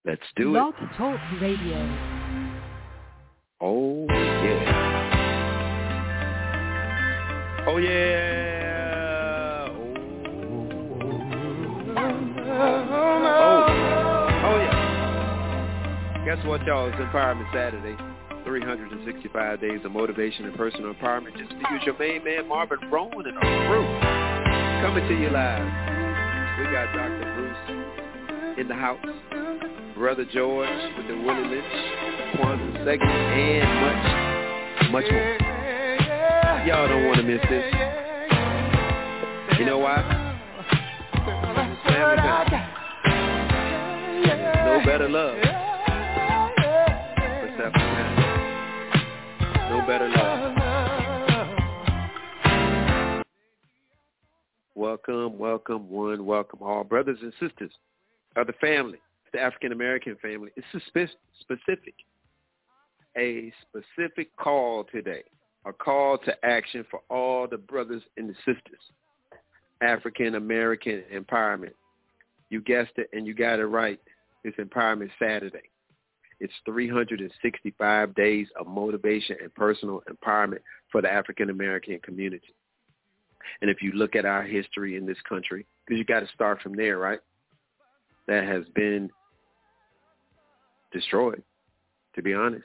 Let's do Blog it. Talk Radio. Oh, yeah. Oh, yeah. Oh, yeah. Guess what, y'all? It's Empowerment Saturday. 365 days of motivation and personal empowerment. Just to use your main man, Marvin Rowan, and a crew. Coming to you live. We got Dr. Bruce in the house. Brother George with the Willie Lynch, Kwanzaa segment, and much more. Y'all don't want to miss this. You know why? Family time. No better love for self-defense. No better love. Welcome all, brothers and sisters of the family. The African-American family. It's a specific call today, a call to action for all the brothers and the sisters. African-American empowerment. You guessed it, and you got it right. It's Empowerment Saturday. It's 365 days of motivation and personal empowerment for the African-American community. And if you look at our history in this country, because you got to start from there, right? That has been destroyed, to be honest.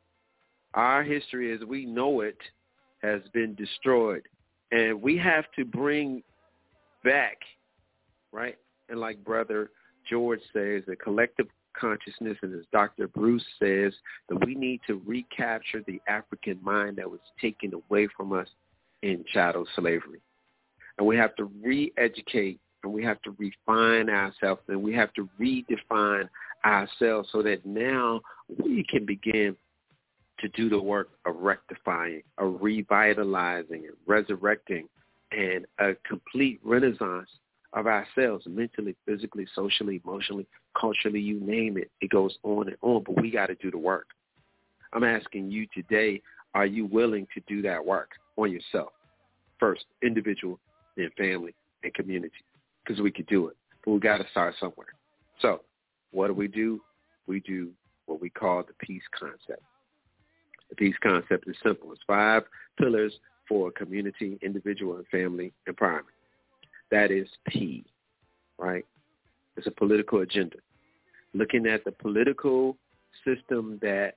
Our history as we know it has been destroyed. And we have to bring back, right? And like Brother George says, the collective consciousness, and as Dr. Bruce says, that we need to recapture the African mind that was taken away from us in chattel slavery. And we have to re-educate, and we have to refine ourselves, and we have to redefine ourselves so that now we can begin to do the work of rectifying, of revitalizing, and resurrecting, and a complete renaissance of ourselves, mentally, physically, socially, emotionally, culturally, you name it. It goes on and on, but we got to do the work. I'm asking you today, are you willing to do that work on yourself? First, individual, then family, and community. Because we could do it, but we got to start somewhere. So what do? We do what we call the peace concept. The peace concept is simple. It's 5 pillars for community, individual, and family empowerment. That is P, right? It's a political agenda. Looking at the political system that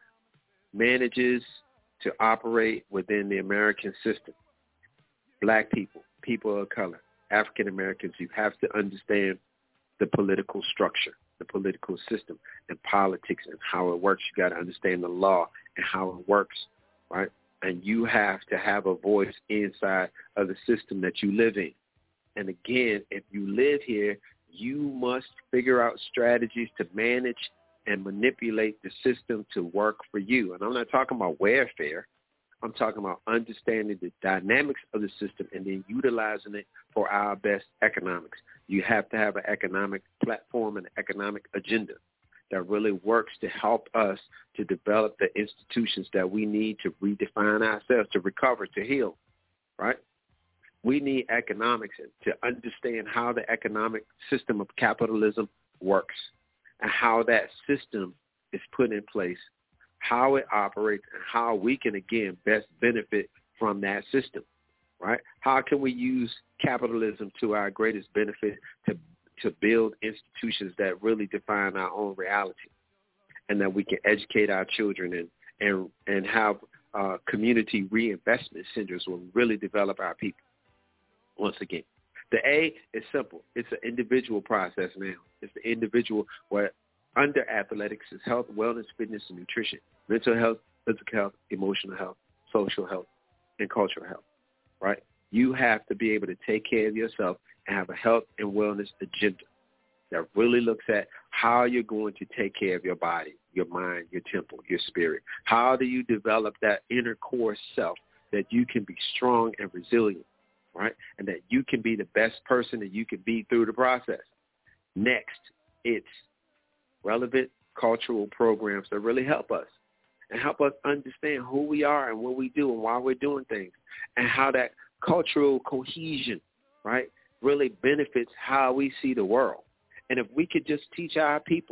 manages to operate within the American system. Black people, people of color, African Americans, you have to understand the political structure, the political system, and politics and how it works. You got to understand the law and how it works, right? And you have to have a voice inside of the system that you live in. And again, if you live here, you must figure out strategies to manage and manipulate the system to work for you. And I'm not talking about welfare. I'm talking about understanding the dynamics of the system and then utilizing it for our best economics. You have to have an economic platform and an economic agenda that really works to help us to develop the institutions that we need to redefine ourselves, to recover, to heal, right? We need economics to understand how the economic system of capitalism works and how that system is put in place, how it operates, and how we can, again, best benefit from that system, right? How can we use capitalism to our greatest benefit to build institutions that really define our own reality, and that we can educate our children and have community reinvestment centers will really develop our people. Once again, the A is simple. It's an individual process now. It's the individual where under athletics is health, wellness, fitness, and nutrition, mental health, physical health, emotional health, social health, and cultural health, right? You have to be able to take care of yourself and have a health and wellness agenda that really looks at how you're going to take care of your body, your mind, your temple, your spirit. How do you develop that inner core self that you can be strong and resilient, right? And that you can be the best person that you can be through the process. Next, it's relevant cultural programs that really help us and help us understand who we are and what we do and why we're doing things, and how that cultural cohesion, right, really benefits how we see the world. And if we could just teach our people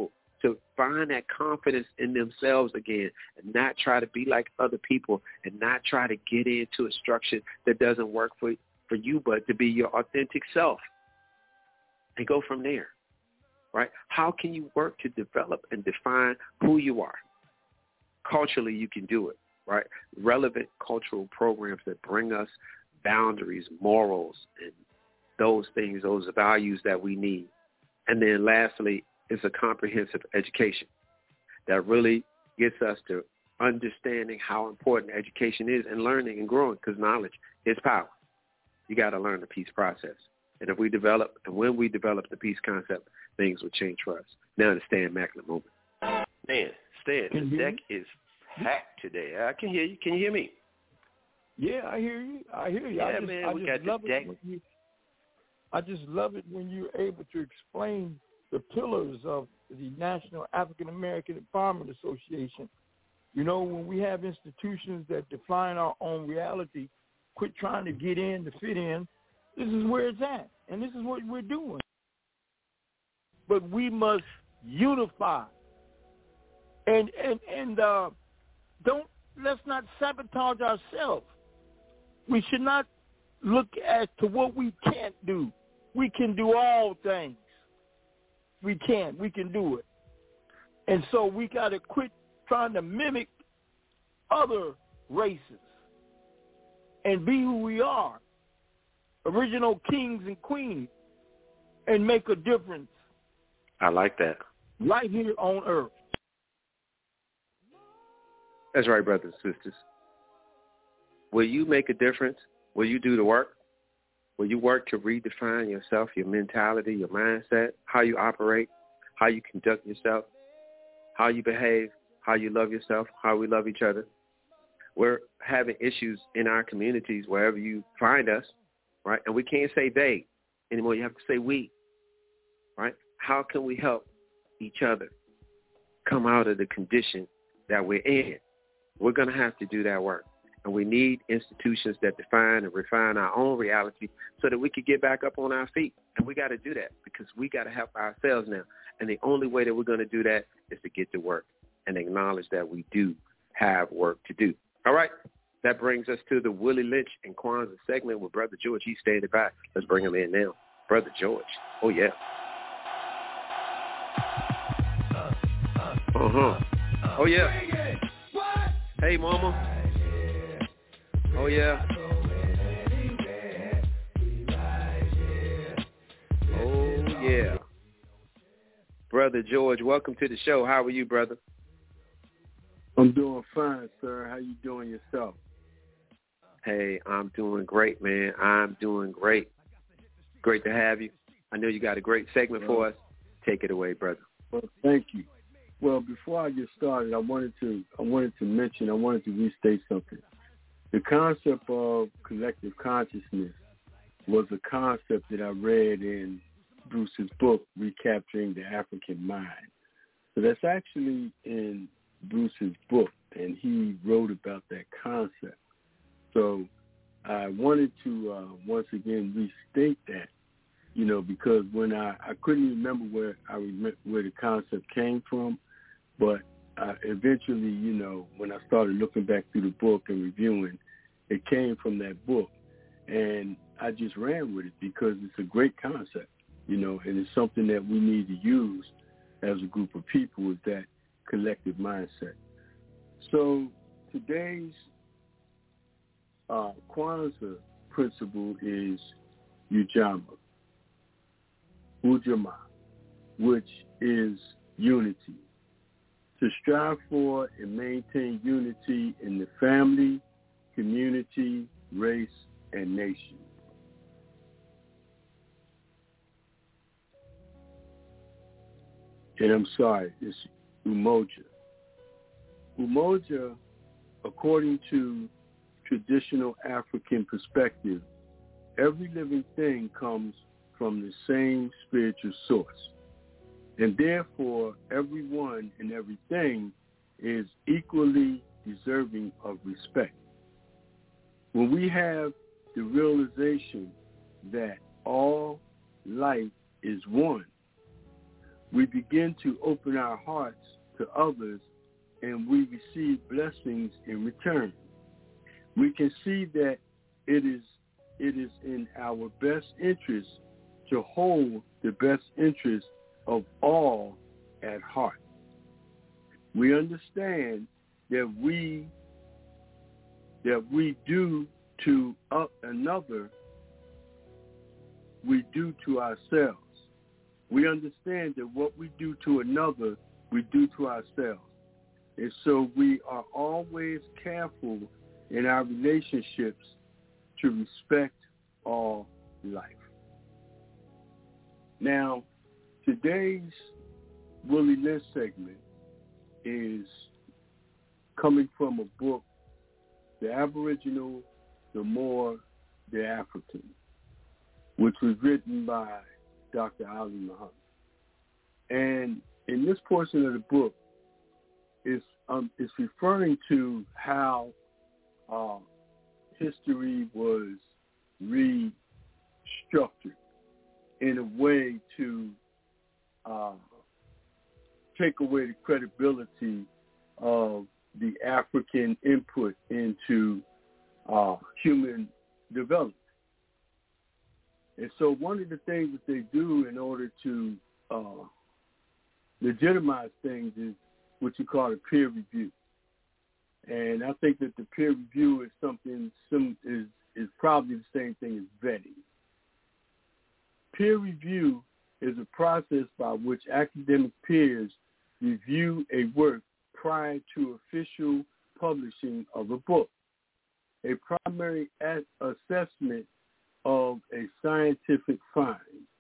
to find that confidence in themselves again and not try to be like other people and not try to get into a structure that doesn't work for you, but to be your authentic self and go from there, right? How can you work to develop and define who you are? Culturally, you can do it, right? Relevant cultural programs that bring us boundaries, morals, and those things, those values that we need. And then lastly, it's a comprehensive education that really gets us to understanding how important education is and learning and growing, because knowledge is power. You got to learn the peace process. And if we develop, and when we develop the peace concept, things will change for us. Now the Stan Macklin moment. Man, Stan, the deck is packed today. I can hear you. Can you hear me? Yeah, I hear you. Yeah, man, we got the deck. I just love it when you're able to explain the pillars of the National African American Empowerment Association. You know, when we have institutions that define our own reality, quit trying to get in to fit in, this is where it's at, and this is what we're doing. But we must unify, and let's not sabotage ourselves. We should not look as to what we can't do. We can do all things. We can do it. And so we got to quit trying to mimic other races and be who we are, original kings and queens, and make a difference. I like that. Right here on Earth. That's right, brothers and sisters. Will you make a difference? Will you do the work? Will you work to redefine yourself, your mentality, your mindset, how you operate, how you conduct yourself, how you behave, how you love yourself, how we love each other? We're having issues in our communities wherever you find us, right? And we can't say they anymore. You have to say we, right? How can we help each other come out of the condition that we're in? We're going to have to do that work. And we need institutions that define and refine our own reality so that we can get back up on our feet. And we got to do that because we got to help ourselves now. And the only way that we're going to do that is to get to work and acknowledge that we do have work to do. All right. That brings us to the Willie Lynch and Kwanzaa segment with Brother George. He's standing by. Let's bring him in now. Brother George. Oh, yeah. Oh, yeah. Hey, mama. Oh, yeah. Oh, yeah. Brother George, welcome to the show. How are you, brother? I'm doing fine, sir. How you doing yourself? Hey, I'm doing great, man. I'm doing great. Great to have you. I know you got a great segment for us. Take it away, brother. Well, thank you. Well, before I get started, I wanted to restate something. The concept of collective consciousness was a concept that I read in Bruce's book, Recapturing the African Mind. So that's actually in Bruce's book, and he wrote about that concept. So I wanted to once again restate that, you know, because when I couldn't remember where the concept came from, but eventually, you know, when I started looking back through the book and reviewing, it came from that book. And I just ran with it because it's a great concept, you know, and it's something that we need to use as a group of people with that collective mindset. So today's Kwanzaa principle is Ujamaa, which is unity. To strive for and maintain unity in the family, community, race, and nation. And I'm sorry, it's Umoja. Umoja, according to traditional African perspective, every living thing comes from the same spiritual source. And therefore, everyone and everything is equally deserving of respect. When we have the realization that all life is one, we begin to open our hearts to others, and we receive blessings in return. We can see that it is in our best interest to hold the best interest of all at heart. We understand that we do to another, we do to ourselves. We understand that what we do to another, we do to ourselves. And so we are always careful in our relationships to respect all life. Now, today's Willie Lynch segment is coming from a book, The Aboriginal, the Moor, the African, which was written by Dr. Ali Muhammad. And in this portion of the book, it's referring to how history was restructured in a way to take away the credibility of the African input into human development. And so one of the things that they do in order to legitimize things is what you call a peer review. And I think that the peer review is something is probably the same thing as vetting. Peer review is a process by which academic peers review a work prior to official publishing of a book, a primary assessment of a scientific find,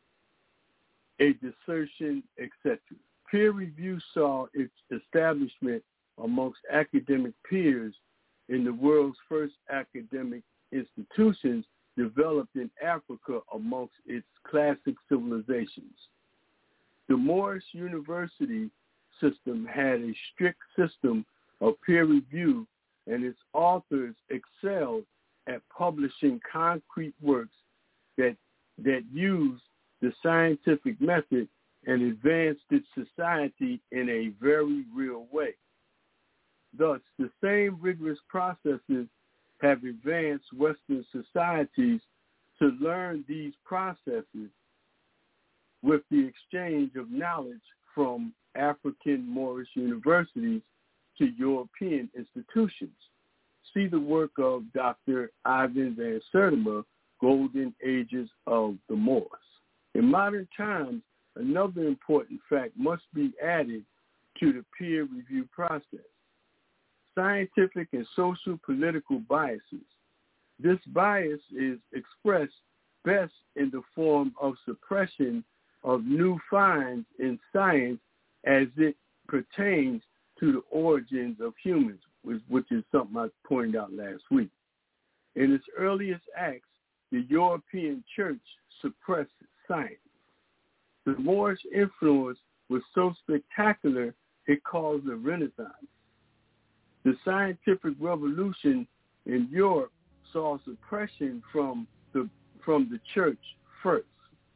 a dissertation, etc. Peer review saw its establishment amongst academic peers in the world's first academic institutions developed in Africa amongst its classic civilizations. The Moorish University system had a strict system of peer review, and its authors excelled at publishing concrete works that used the scientific method and advanced its society in a very real way. Thus, the same rigorous processes have advanced Western societies to learn these processes with the exchange of knowledge from African Moorish universities to European institutions. See the work of Dr. Ivan van Sertima, Golden Ages of the Moors. In modern times, another important fact must be added to the peer review process: scientific and social political biases. This bias is expressed best in the form of suppression of new finds in science as it pertains to the origins of humans, which is something I pointed out last week. In its earliest acts, the European Church suppressed science. The Moorish influence was so spectacular it caused a renaissance. The scientific revolution in Europe saw suppression from the church first.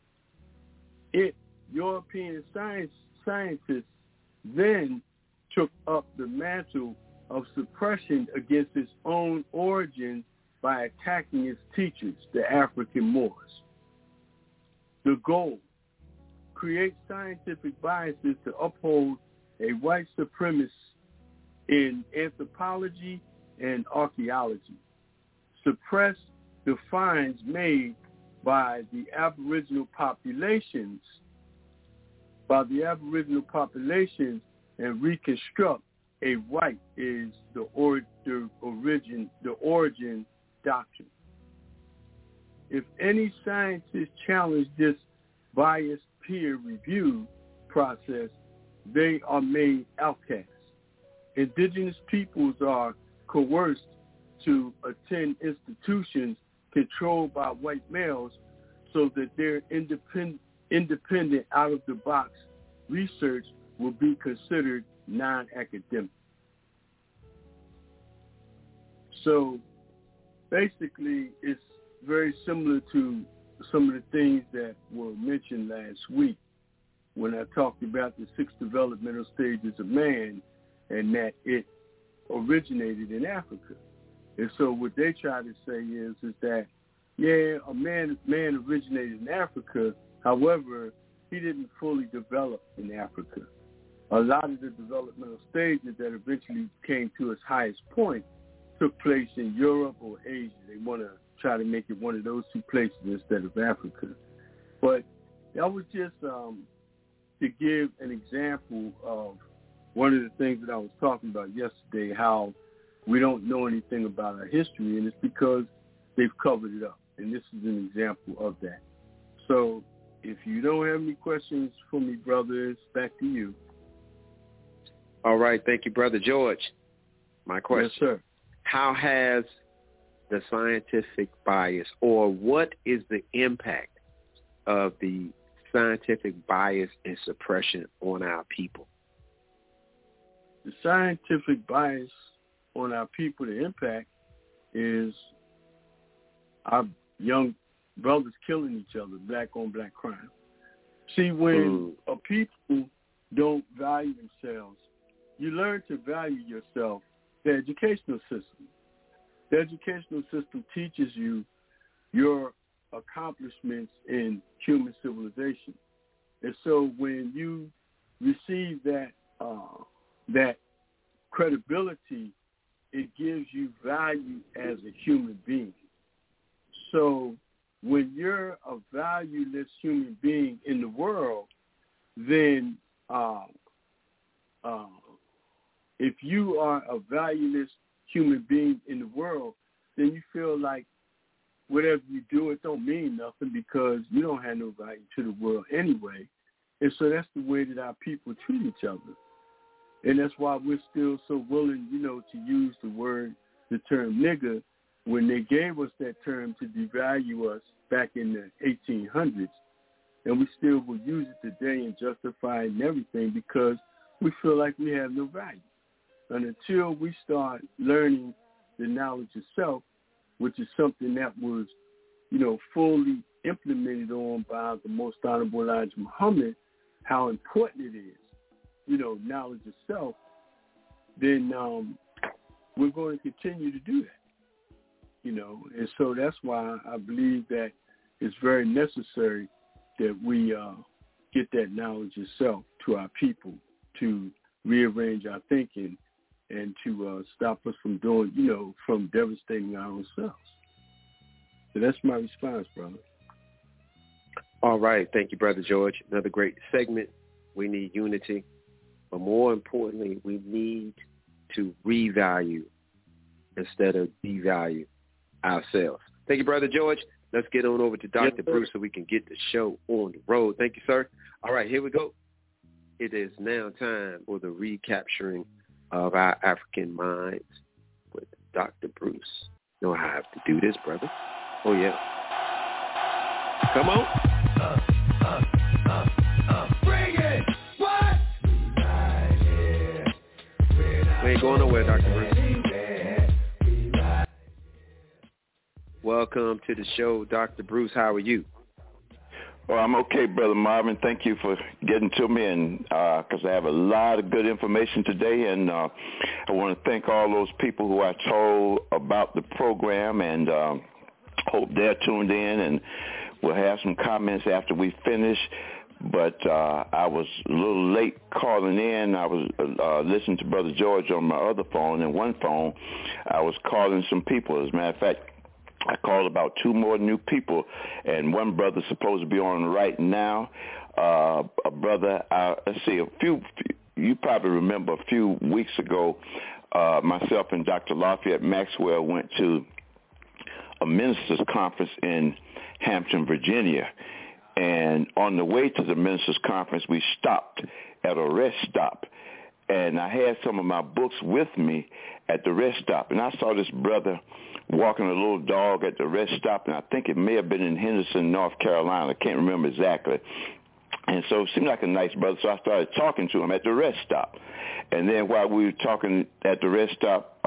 European scientists then took up the mantle of suppression against its own origins by attacking its teachers, the African Moors. The goal: create scientific biases to uphold a white supremacist in anthropology and archaeology, suppress the finds made by the Aboriginal populations, and reconstruct a white is the origin doctrine. If any scientists challenge this biased peer review process, they are made outcasts. Indigenous peoples are coerced to attend institutions controlled by white males so that their independent out-of-the-box research will be considered non-academic. So basically, it's very similar to some of the things that were mentioned last week when I talked about the 6 developmental stages of man and that it originated in Africa. And so what they try to say is that, yeah, a man originated in Africa. However, he didn't fully develop in Africa. A lot of the developmental stages that eventually came to its highest point took place in Europe or Asia. They want to try to make it one of those 2 places instead of Africa. But that was just to give an example of one of the things that I was talking about yesterday, how we don't know anything about our history, and it's because they've covered it up. And this is an example of that. So if you don't have any questions for me, brothers, back to you. All right. Thank you, Brother George. My question. Yes, sir. How has the scientific bias, or what is the impact of the scientific bias and suppression on our people? The scientific bias on our people, the impact is our young brothers killing each other, black on black crime. See, when a people don't value themselves, you learn to value yourself. The educational system teaches you your accomplishments in human civilization. And so when you receive that credibility, it gives you value as a human being. So when you're a valueless human being in the world, then if you are a valueless human being in the world, then you feel like whatever you do, it don't mean nothing because you don't have no value to the world anyway. And so that's the way that our people treat each other. And that's why we're still so willing, to use the term nigger, when they gave us that term to devalue us back in the 1800s. And we still will use it today and justify it and everything because we feel like we have no value. And until we start learning the knowledge of self, which is something that was, fully implemented on by the Most Honorable Elijah Muhammad, how important it is, knowledge of self, then we're going to continue to do that, And so that's why I believe that it's very necessary that we get that knowledge of self to our people to rearrange our thinking and to stop us from doing, from devastating our own selves. So that's my response, brother. All right. Thank you, Brother George. Another great segment. We need unity. But more importantly, we need to revalue instead of devalue ourselves. Thank you, Brother George. Let's get on over to Dr. Bruce so we can get the show on the road. Thank you, sir. All right, here we go. It is now time for the recapturing of our African minds with Dr. Bruce. You know how I have to do this, brother. Oh, yeah. Come on. Bring it. What? We ain't going nowhere, Dr. Bruce. Welcome to the show, Dr. Bruce. How are you? Well, I'm okay, Brother Marvin. Thank you for getting to me, and because I have a lot of good information today, and I want to thank all those people who I told about the program, and hope they're tuned in, and we'll have some comments after we finish. But I was a little late calling in. I was listening to Brother George on my other phone, and one phone I was calling some people. As a matter of fact, I called about 2 more new people, and one brother's supposed to be on right now. A brother, let's see, you probably remember a few weeks ago, myself and Dr. Lafayette Maxwell went to a ministers' conference in Hampton, Virginia. And on the way to the ministers' conference, we stopped at a rest stop. And I had some of my books with me at the rest stop. And I saw this brother walking a little dog at the rest stop, and I think it may have been in Henderson, North Carolina. I can't remember exactly. And so it seemed like a nice brother, so I started talking to him at the rest stop. And then while we were talking at the rest stop,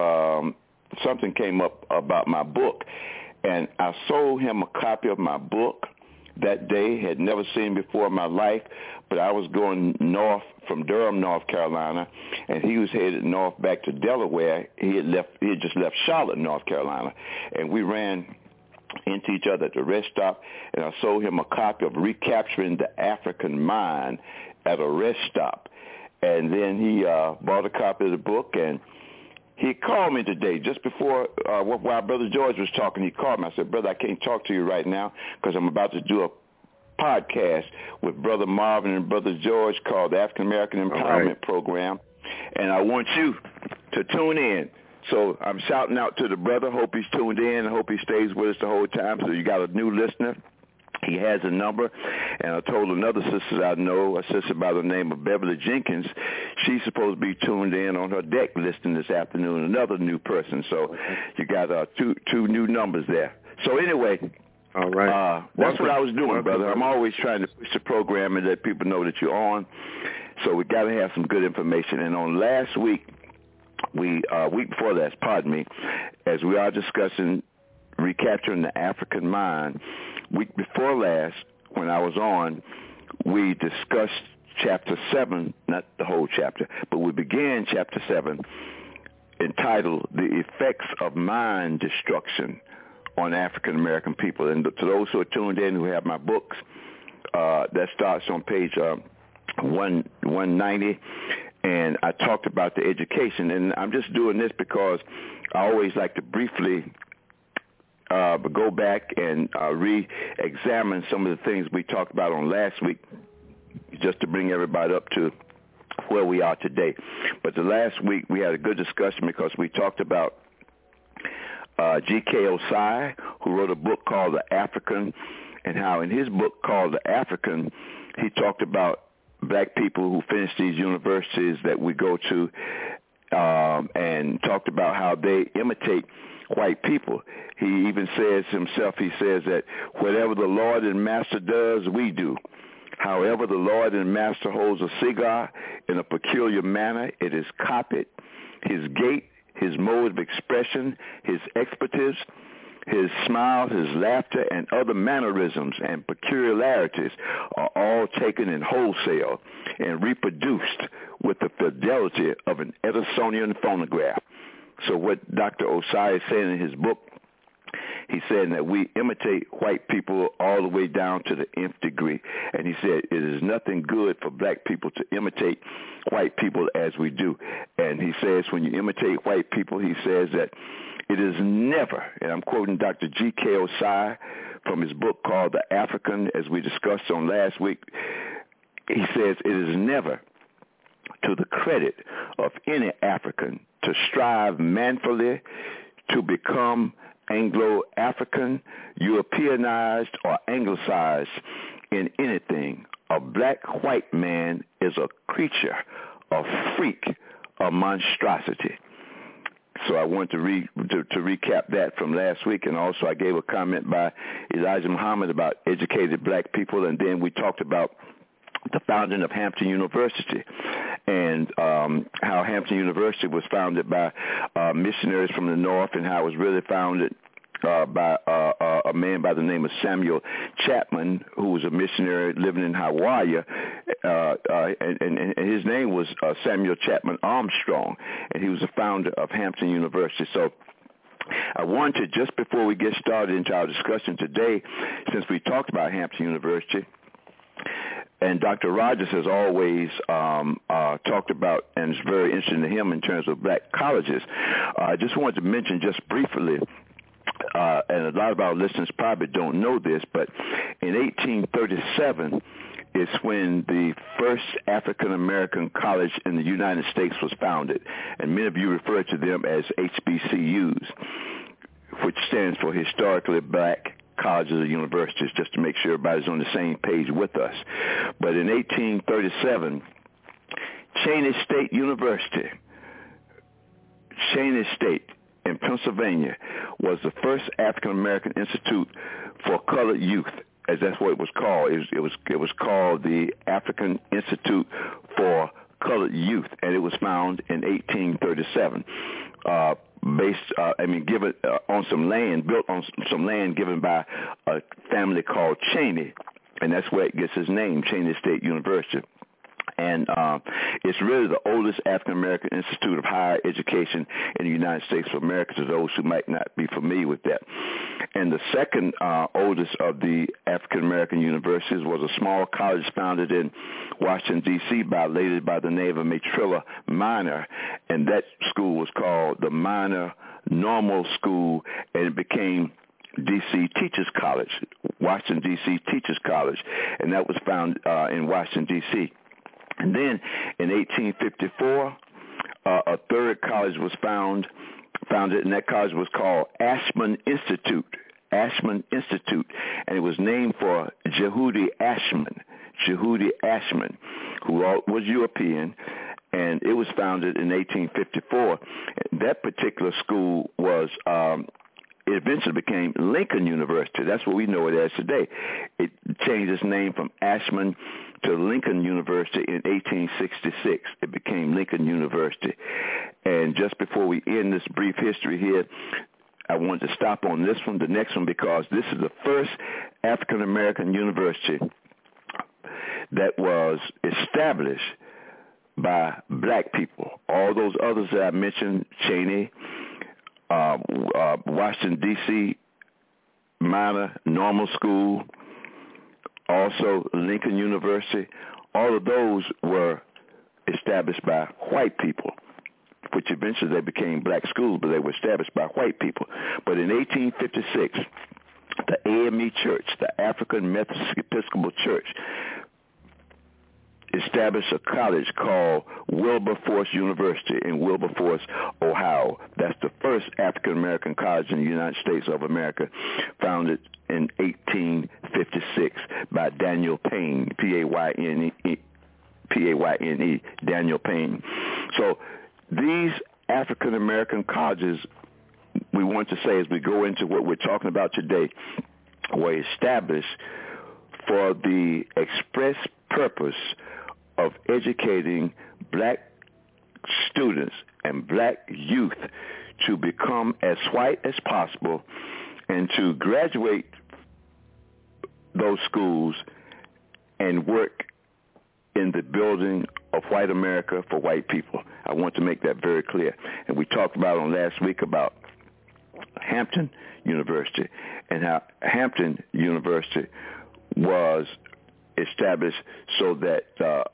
something came up about my book. And I sold him a copy of my book, that day, had never seen before in my life, but I was going north from Durham, North Carolina, and he was headed north back to Delaware. He had just left Charlotte, North Carolina, and we ran into each other at the rest stop, and I sold him a copy of Recapturing the African Mind at a rest stop. And then he bought a copy of the book, and he called me today just before while Brother George was talking. He called me. I said, "Brother, I can't talk to you right now because I'm about to do a podcast with Brother Marvin and Brother George called the African American Empowerment Program, and I want you to tune in." So I'm shouting out to the brother. Hope he's tuned in. I hope he stays with us the whole time. So you got a new listener. He has a number, and I told another sister I know, a sister by the name of Beverly Jenkins, she's supposed to be tuned in on her deck listening this afternoon, another new person. So you got two new numbers there. So anyway, all right. That's what I was doing, brother. I'm always trying to push the program and let people know that you're on. So we got to have some good information. And on last week, week before last, as we are discussing Recapturing the African Mind, week before last, when I was on, we discussed chapter 7, not the whole chapter, but we began chapter 7 entitled The Effects of Mind Destruction on African American People. And to those who are tuned in who have my books, that starts on page 190, and I talked about the education. And I'm just doing this because I always like to briefly go back and re-examine some of the things we talked about on last week, just to bring everybody up to where we are today. But the last week we had a good discussion because we talked about G.K. Osai, who wrote a book called The African, and how in his book called The African, he talked about black people who finished these universities that we go to, and talked about how they imitate white people. He even says himself, he says that whatever the Lord and Master does, we do. However, the Lord and Master holds a cigar in a peculiar manner, it is copied. His gait, his mode of expression, his expertise, his smile, his laughter, and other mannerisms and peculiarities are all taken in wholesale and reproduced with the fidelity of an Edisonian phonograph. So what Dr. Osai is saying in his book, he's saying that we imitate white people all the way down to the nth degree. And he said it is nothing good for black people to imitate white people as we do. And he says when you imitate white people, he says that it is never, and I'm quoting Dr. G.K. Osai from his book called The African, as we discussed on last week, he says it is never to the credit of any African to strive manfully to become Anglo-African, Europeanized, or Anglicized in anything. A black white man is a creature, a freak, a monstrosity. So I want to recap that from last week, and also I gave a comment by Elijah Muhammad about educated black people, and then we talked about the founding of Hampton University and how Hampton University was founded by missionaries from the North, and how it was really founded by a man by the name of Samuel Chapman, who was a missionary living in Hawaii, and his name was Samuel Chapman Armstrong, and he was the founder of Hampton University. So I wanted, just before we get started into our discussion today, since we talked about Hampton University, and Dr. Rogers has always talked about, and it's very interesting to him in terms of black colleges, I just wanted to mention just briefly, and a lot of our listeners probably don't know this, but in 1837 is when the first African-American college in the United States was founded, and many of you refer to them as HBCUs, which stands for Historically Black Colleges or Universities, just to make sure everybody's on the same page with us. But in 1837, Cheney State University, Cheney State in Pennsylvania, was the first African-American institute for colored youth, as that's what it was called. It was called the African Institute for Colored Youth, and it was founded in 1837. given on some land, built on some land given by a family called Cheney, and that's where it gets its name, Cheney State University. And it's really the oldest African-American institute of higher education in the United States of America, to those who might not be familiar with that. And the second oldest of the African-American universities was a small college founded in Washington, D.C. by a lady by the name of Matrilla Minor, and that school was called the Minor Normal School, and it became D.C. Teachers College, Washington, D.C. Teachers College, and that was found in Washington, D.C. And then in 1854, a third college was founded, and that college was called Ashman Institute, and it was named for Jehudi Ashman, who was European, and it was founded in 1854. That particular school was it eventually became Lincoln University. That's what we know it as today. It changed its name from Ashman to Lincoln University in 1866. It became Lincoln University. And just before we end this brief history here, I wanted to stop on this one, the next one, because this is the first African-American university that was established by black people. All those others that I mentioned, Cheney, Washington, D.C., Minor Normal School, also Lincoln University, all of those were established by white people, which eventually they became black schools, but they were established by white people. But in 1856, the AME Church, the African Methodist Episcopal Church, established a college called Wilberforce University in Wilberforce, Ohio. That's the first African-American college in the United States of America, founded in 1856 by Daniel Payne, P-A-Y-N-E, Daniel Payne. So these African-American colleges, we want to say as we go into what we're talking about today, were established for the express purpose of educating black students and black youth to become as white as possible and to graduate those schools and work in the building of white America for white people. I want to make that very clear. And we talked about on last week about Hampton University and how Hampton University was established so that,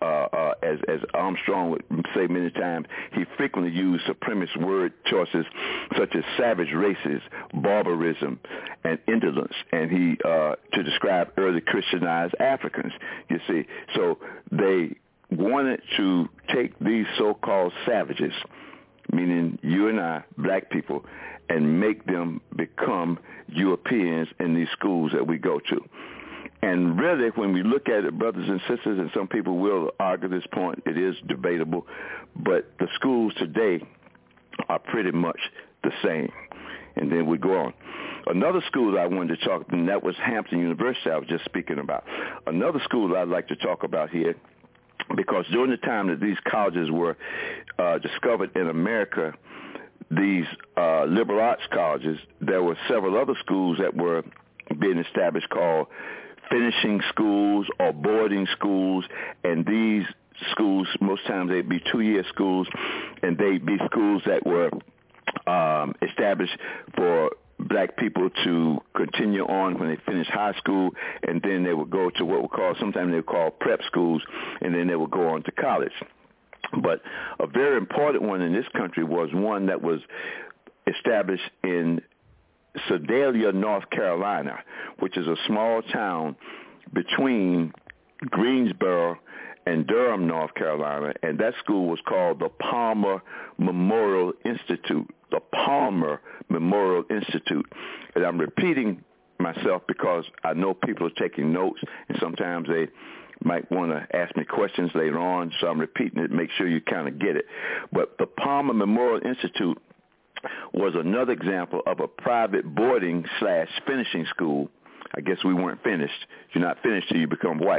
as Armstrong would say many times, he frequently used supremacist word choices such as savage races, barbarism, and indolence, and he to describe early Christianized Africans. You see, so they wanted to take these so-called savages, meaning you and I, black people, and make them become Europeans in these schools that we go to. And really, when we look at it, brothers and sisters, and some people will argue this point, it is debatable, but the schools today are pretty much the same. And then we go on. Another school that I wanted to talk about, and that was Hampton University I was just speaking about. Another school that I'd like to talk about here, because during the time that these colleges were discovered in America, these liberal arts colleges, there were several other schools that were being established called finishing schools or boarding schools, and these schools, most times they'd be 2-year schools, and they'd be schools that were established for black people to continue on when they finish high school, and then they would go to what we call, sometimes they would call prep schools, and then they would go on to college. But a very important one in this country was one that was established in Sedalia, North Carolina, which is a small town between Greensboro and Durham, North Carolina, and that school was called the Palmer Memorial Institute, the Palmer Memorial Institute. And I'm repeating myself because I know people are taking notes, and sometimes they might want to ask me questions later on, so I'm repeating it, make sure you kind of get it. But the Palmer Memorial Institute was another example of a private boarding/finishing school. I guess we weren't finished. You're not finished till you become white.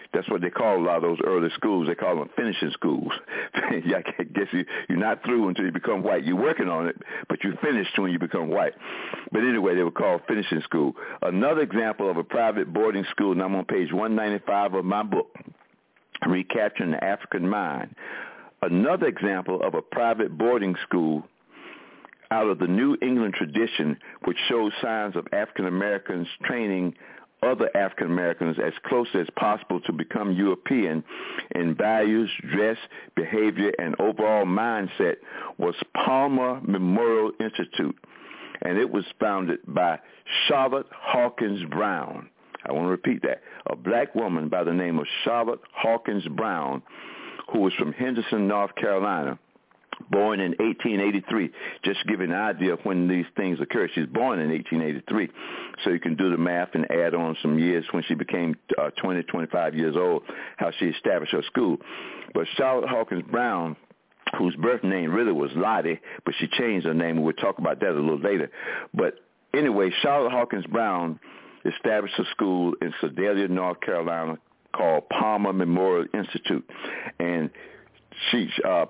That's what they call a lot of those early schools. They call them finishing schools. I guess you're not through until you become white. You're working on it, but you finished when you become white. But anyway, they were called finishing school. Another example of a private boarding school, and I'm on page 195 of my book, Recapturing the African Mind. Another example of a private boarding school out of the New England tradition, which shows signs of African Americans training other African Americans as close as possible to become European in values, dress, behavior, and overall mindset, was Palmer Memorial Institute, and it was founded by Charlotte Hawkins Brown. I want to repeat that. A black woman by the name of Charlotte Hawkins Brown, who was from Henderson, North Carolina, born in 1883. Just to give you an idea of when these things occurred. She's born in 1883, so you can do the math and add on some years when she became 20, 25 years old, how she established her school. But Charlotte Hawkins Brown, whose birth name really was Lottie, but she changed her name, and we'll talk about that a little later. But anyway, Charlotte Hawkins Brown established a school in Sedalia, North Carolina, called Palmer Memorial Institute. And she,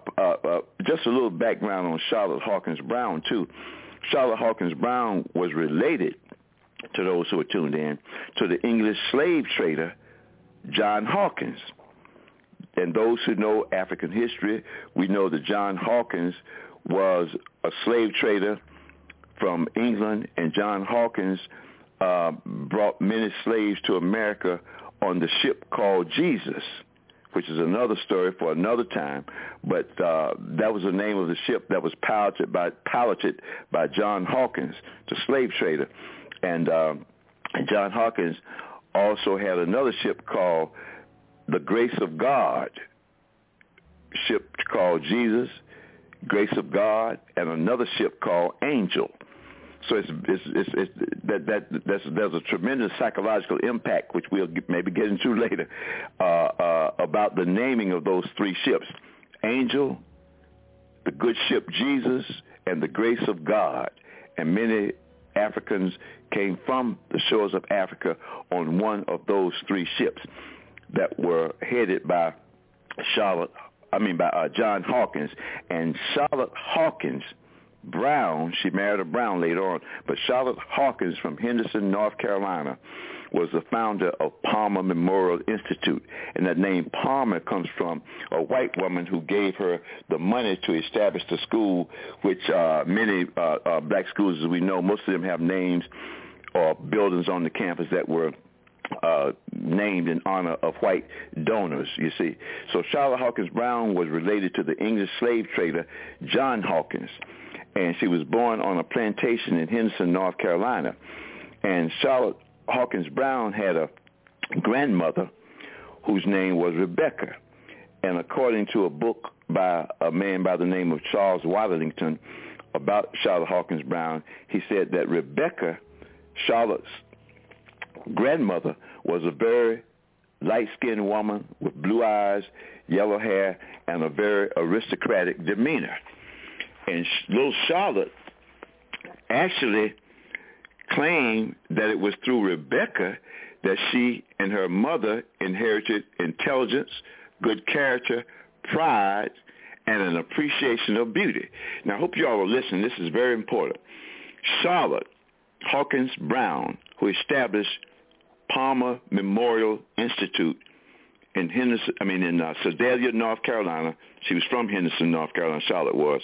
just a little background on Charlotte Hawkins Brown, too. Charlotte Hawkins Brown was related, to those who are tuned in, to the English slave trader John Hawkins. And those who know African history, we know that John Hawkins was a slave trader from England, and John Hawkins brought many slaves to America on the ship called Jesus, which is another story for another time. But that was the name of the ship that was piloted by John Hawkins, the slave trader. And John Hawkins also had another ship called the Grace of God, ship called Jesus, Grace of God, and another ship called Angel. So there's a tremendous psychological impact, which we'll maybe get into later, about the naming of those three ships: Angel, the good ship Jesus, and the Grace of God. And many Africans came from the shores of Africa on one of those three ships that were headed by John Hawkins. And Charlotte Hawkins Brown, she married a Brown later on, but Charlotte Hawkins from Henderson, North Carolina, was the founder of Palmer Memorial Institute. And that name Palmer comes from a white woman who gave her the money to establish the school, which many black schools, as we know, most of them have names or buildings on the campus that were named in honor of white donors, you see. So Charlotte Hawkins Brown was related to the English slave trader John Hawkins, and she was born on a plantation in Henderson, North Carolina. And Charlotte Hawkins Brown had a grandmother whose name was Rebecca. And according to a book by a man by the name of Charles Waddington about Charlotte Hawkins Brown, he said that Rebecca, Charlotte's grandmother, was a very light-skinned woman with blue eyes, yellow hair, and a very aristocratic demeanor. And little Charlotte actually claimed that it was through Rebecca that she and her mother inherited intelligence, good character, pride, and an appreciation of beauty. Now, I hope you all are listening. This is very important. Charlotte Hawkins Brown, who established Palmer Memorial Institute in Sedalia, North Carolina. She was from Henderson, North Carolina, Charlotte was.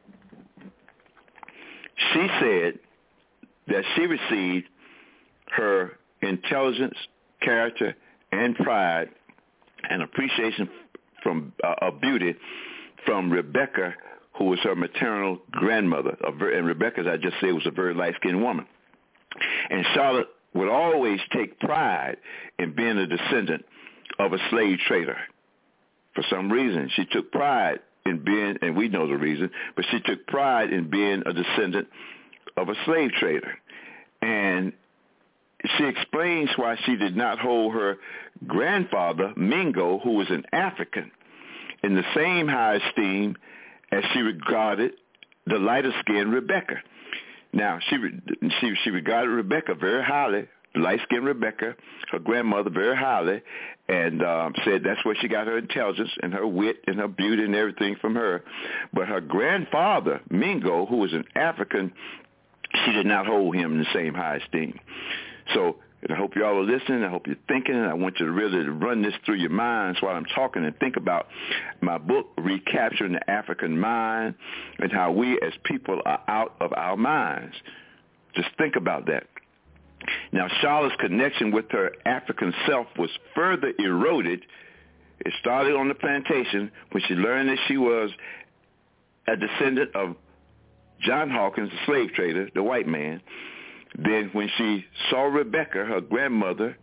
She said that she received her intelligence, character, and pride and appreciation of beauty from Rebecca, who was her maternal grandmother. And Rebecca, as I just said, was a very light-skinned woman. And Charlotte would always take pride in being a descendant of a slave trader. For some reason, she took pride in being, and we know the reason, but she took pride in being a descendant of a slave trader. And she explains why she did not hold her grandfather, Mingo, who was an African, in the same high esteem as she regarded the lighter-skinned Rebecca. Now, she regarded Rebecca very highly, light-skinned Rebecca, her grandmother, very highly, and said that's where she got her intelligence and her wit and her beauty and everything from her. But her grandfather, Mingo, who was an African, she did not hold him in the same high esteem. So I hope you all are listening. I hope you're thinking. And I want you to really run this through your minds while I'm talking and think about my book, Recapturing the African Mind, and how we as people are out of our minds. Just think about that. Now, Charlotte's connection with her African self was further eroded. It started on the plantation when she learned that she was a descendant of John Hawkins, the slave trader, the white man. Then when she saw Rebecca, her grandmother,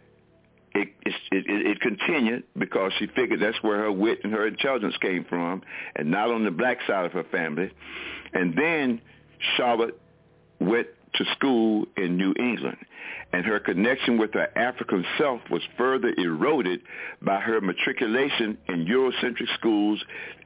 it continued because she figured that's where her wit and her intelligence came from, and not on the black side of her family. And then Charlotte went to school in New England, and her connection with her African self was further eroded by her matriculation in Eurocentric schools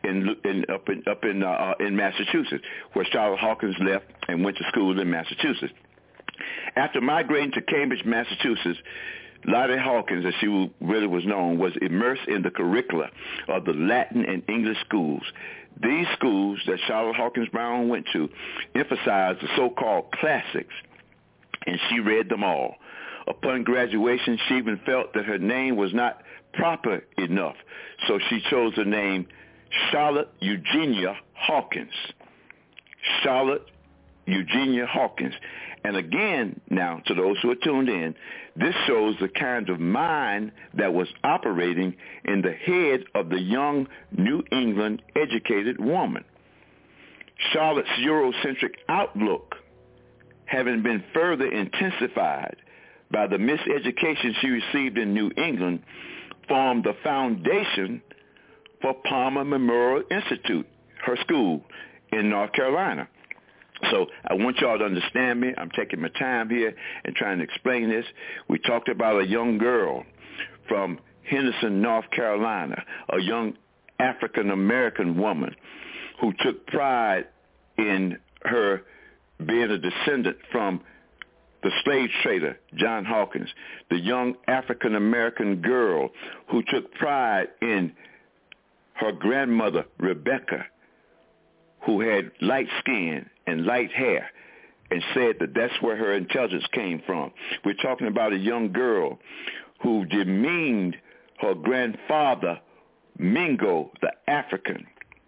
up in Massachusetts, where Charlotte Hawkins left and went to school in Massachusetts. After migrating to Cambridge, Massachusetts, Lottie Hawkins, as she really was known, was immersed in the curricula of the Latin and English schools. These schools that Charlotte Hawkins Brown went to emphasized the so-called classics, and she read them all. Upon graduation, she even felt that her name was not proper enough, so she chose the name Charlotte Eugenia Hawkins. Charlotte Eugenia Hawkins. And again, now, to those who are tuned in, this shows the kind of mind that was operating in the head of the young New England educated woman. Charlotte's Eurocentric outlook, having been further intensified by the miseducation she received in New England, formed the foundation for Palmer Memorial Institute, her school in North Carolina. So I want y'all to understand me. I'm taking my time here and trying to explain this. We talked about a young girl from Henderson, North Carolina, a young African-American woman who took pride in her being a descendant from the slave trader, John Hawkins, the young African-American girl who took pride in her grandmother, Rebecca, who had light skin and light hair, and said that that's where her intelligence came from. We're talking about a young girl who demeaned her grandfather, Mingo, the African.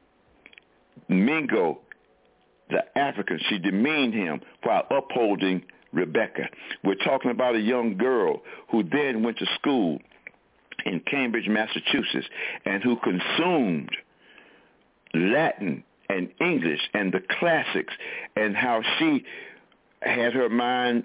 Mingo, the African. She demeaned him while upholding Rebecca. We're talking about a young girl who then went to school in Cambridge, Massachusetts, and who consumed Latin and English and the classics, and how she had her mind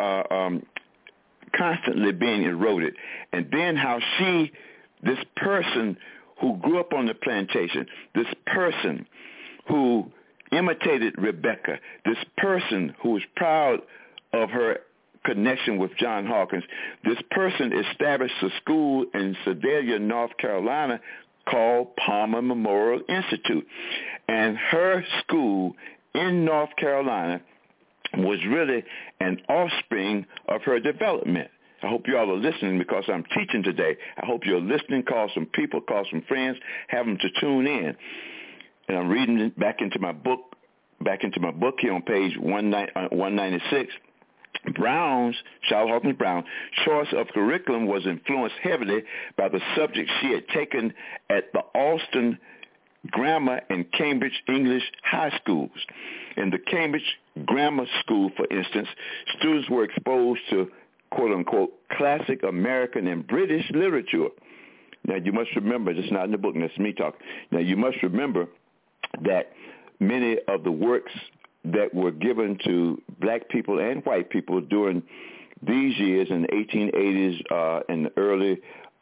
constantly being eroded. And then how this person who grew up on the plantation, this person who imitated Rebecca, this person who was proud of her connection with John Hawkins, this person established a school in Sedalia, North Carolina, called Palmer Memorial Institute. And her school in North Carolina was really an offspring of her development. I hope you all are listening because I'm teaching today. I hope you're listening. Call some people, call some friends, have them to tune in. And I'm reading it back into my book here on page 196. Charlotte Hawkins Brown, choice of curriculum was influenced heavily by the subject she had taken at the Alston Grammar and Cambridge English high schools. In the Cambridge Grammar School, for instance, students were exposed to, quote-unquote, classic American and British literature. Now, you must remember, this is not in the book, that's me talking. Now, you must remember that many of the works that were given to black people and white people during these years in the 1880s and the early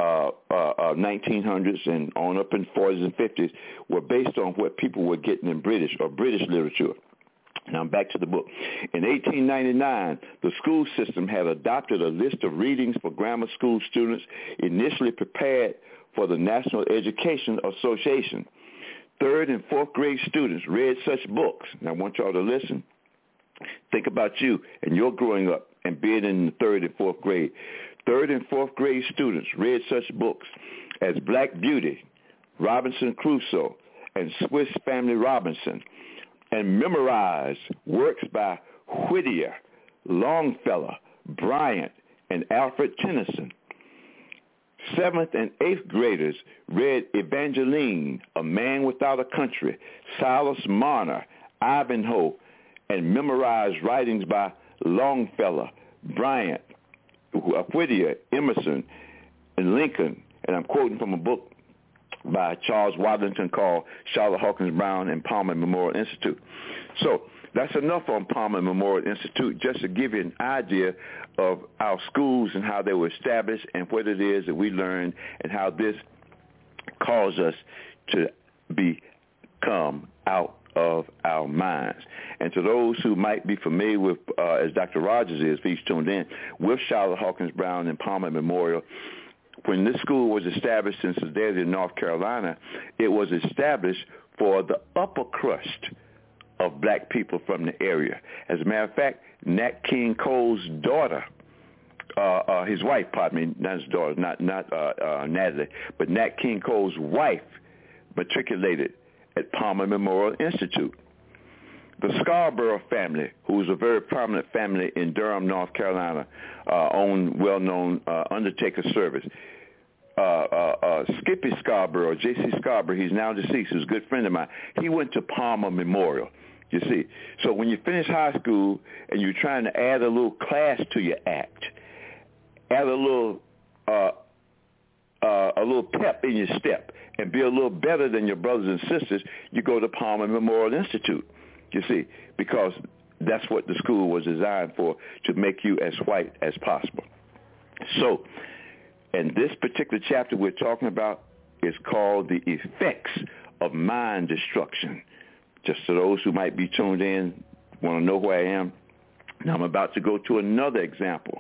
1900s and on up in 40s and 50s were based on what people were getting in British literature. Now back to the book. In 1899, the school system had adopted a list of readings for grammar school students initially prepared for the National Education Association. Third and fourth grade students read such books. And I want y'all to listen. Think about you and your growing up and being in the 3rd and 4th grade. 3rd and 4th grade students read such books as Black Beauty, Robinson Crusoe, and Swiss Family Robinson, and memorized works by Whittier, Longfellow, Bryant, and Alfred Tennyson. 7th and 8th graders read Evangeline, A Man Without a Country, Silas Marner, Ivanhoe, and memorized writings by Longfellow, Bryant, Whittier, Emerson, and Lincoln. And I'm quoting from a book by Charles Waddington called Charlotte Hawkins Brown and Palmer Memorial Institute. So that's enough on Palmer Memorial Institute, just to give you an idea of our schools and how they were established and what it is that we learned and how this caused us to become out of our minds. And to those who might be familiar with, as Dr. Rogers is, if he's tuned in, with Charlotte Hawkins Brown and Palmer Memorial, when this school was established in Sedalia, North Carolina, it was established for the upper crust of black people from the area. As a matter of fact, Nat King Cole's daughter, his wife, pardon me, not his daughter, not Natalie, but Nat King Cole's wife matriculated at Palmer Memorial Institute. The Scarborough family, who was a very prominent family in Durham, North Carolina, owned well-known undertaker service. Skippy Scarborough, J.C. Scarborough, he's now deceased, he's a good friend of mine. He went to Palmer Memorial, you see. So when you finish high school and you're trying to add a little class to your act, add a little pep in your step, and be a little better than your brothers and sisters, you go to Palmer Memorial Institute, you see, because that's what the school was designed for, to make you as white as possible. So, and this particular chapter we're talking about is called The Effects of Mind Destruction. Just so those who might be tuned in want to know who I am. Now I'm about to go to another example.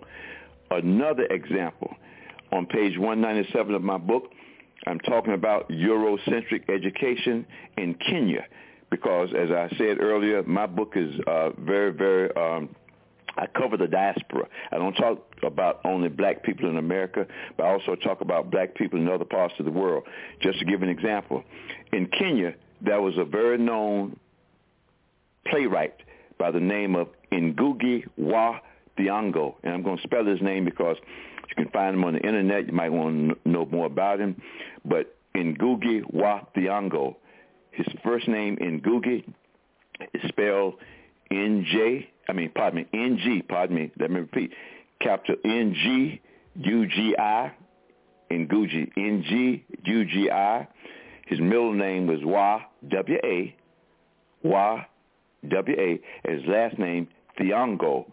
On page 197 of my book, I'm talking about Eurocentric education in Kenya, because as I said earlier, my book is very I cover the diaspora. I don't talk about only black people in America, but I also talk about black people in other parts of the world. Just to give an example, in Kenya, there was a very known playwright by the name of Ngugi wa Thiong'o, and I'm going to spell his name because you can find him on the internet. You might want to know more about him. But Ngugi wa Thiong'o, his first name Ngugi is spelled N-G, let me repeat, capital N-G-U-G-I, Ngugi, N-G-U-G-I. His middle name was W-A, and his last name Thiong'o,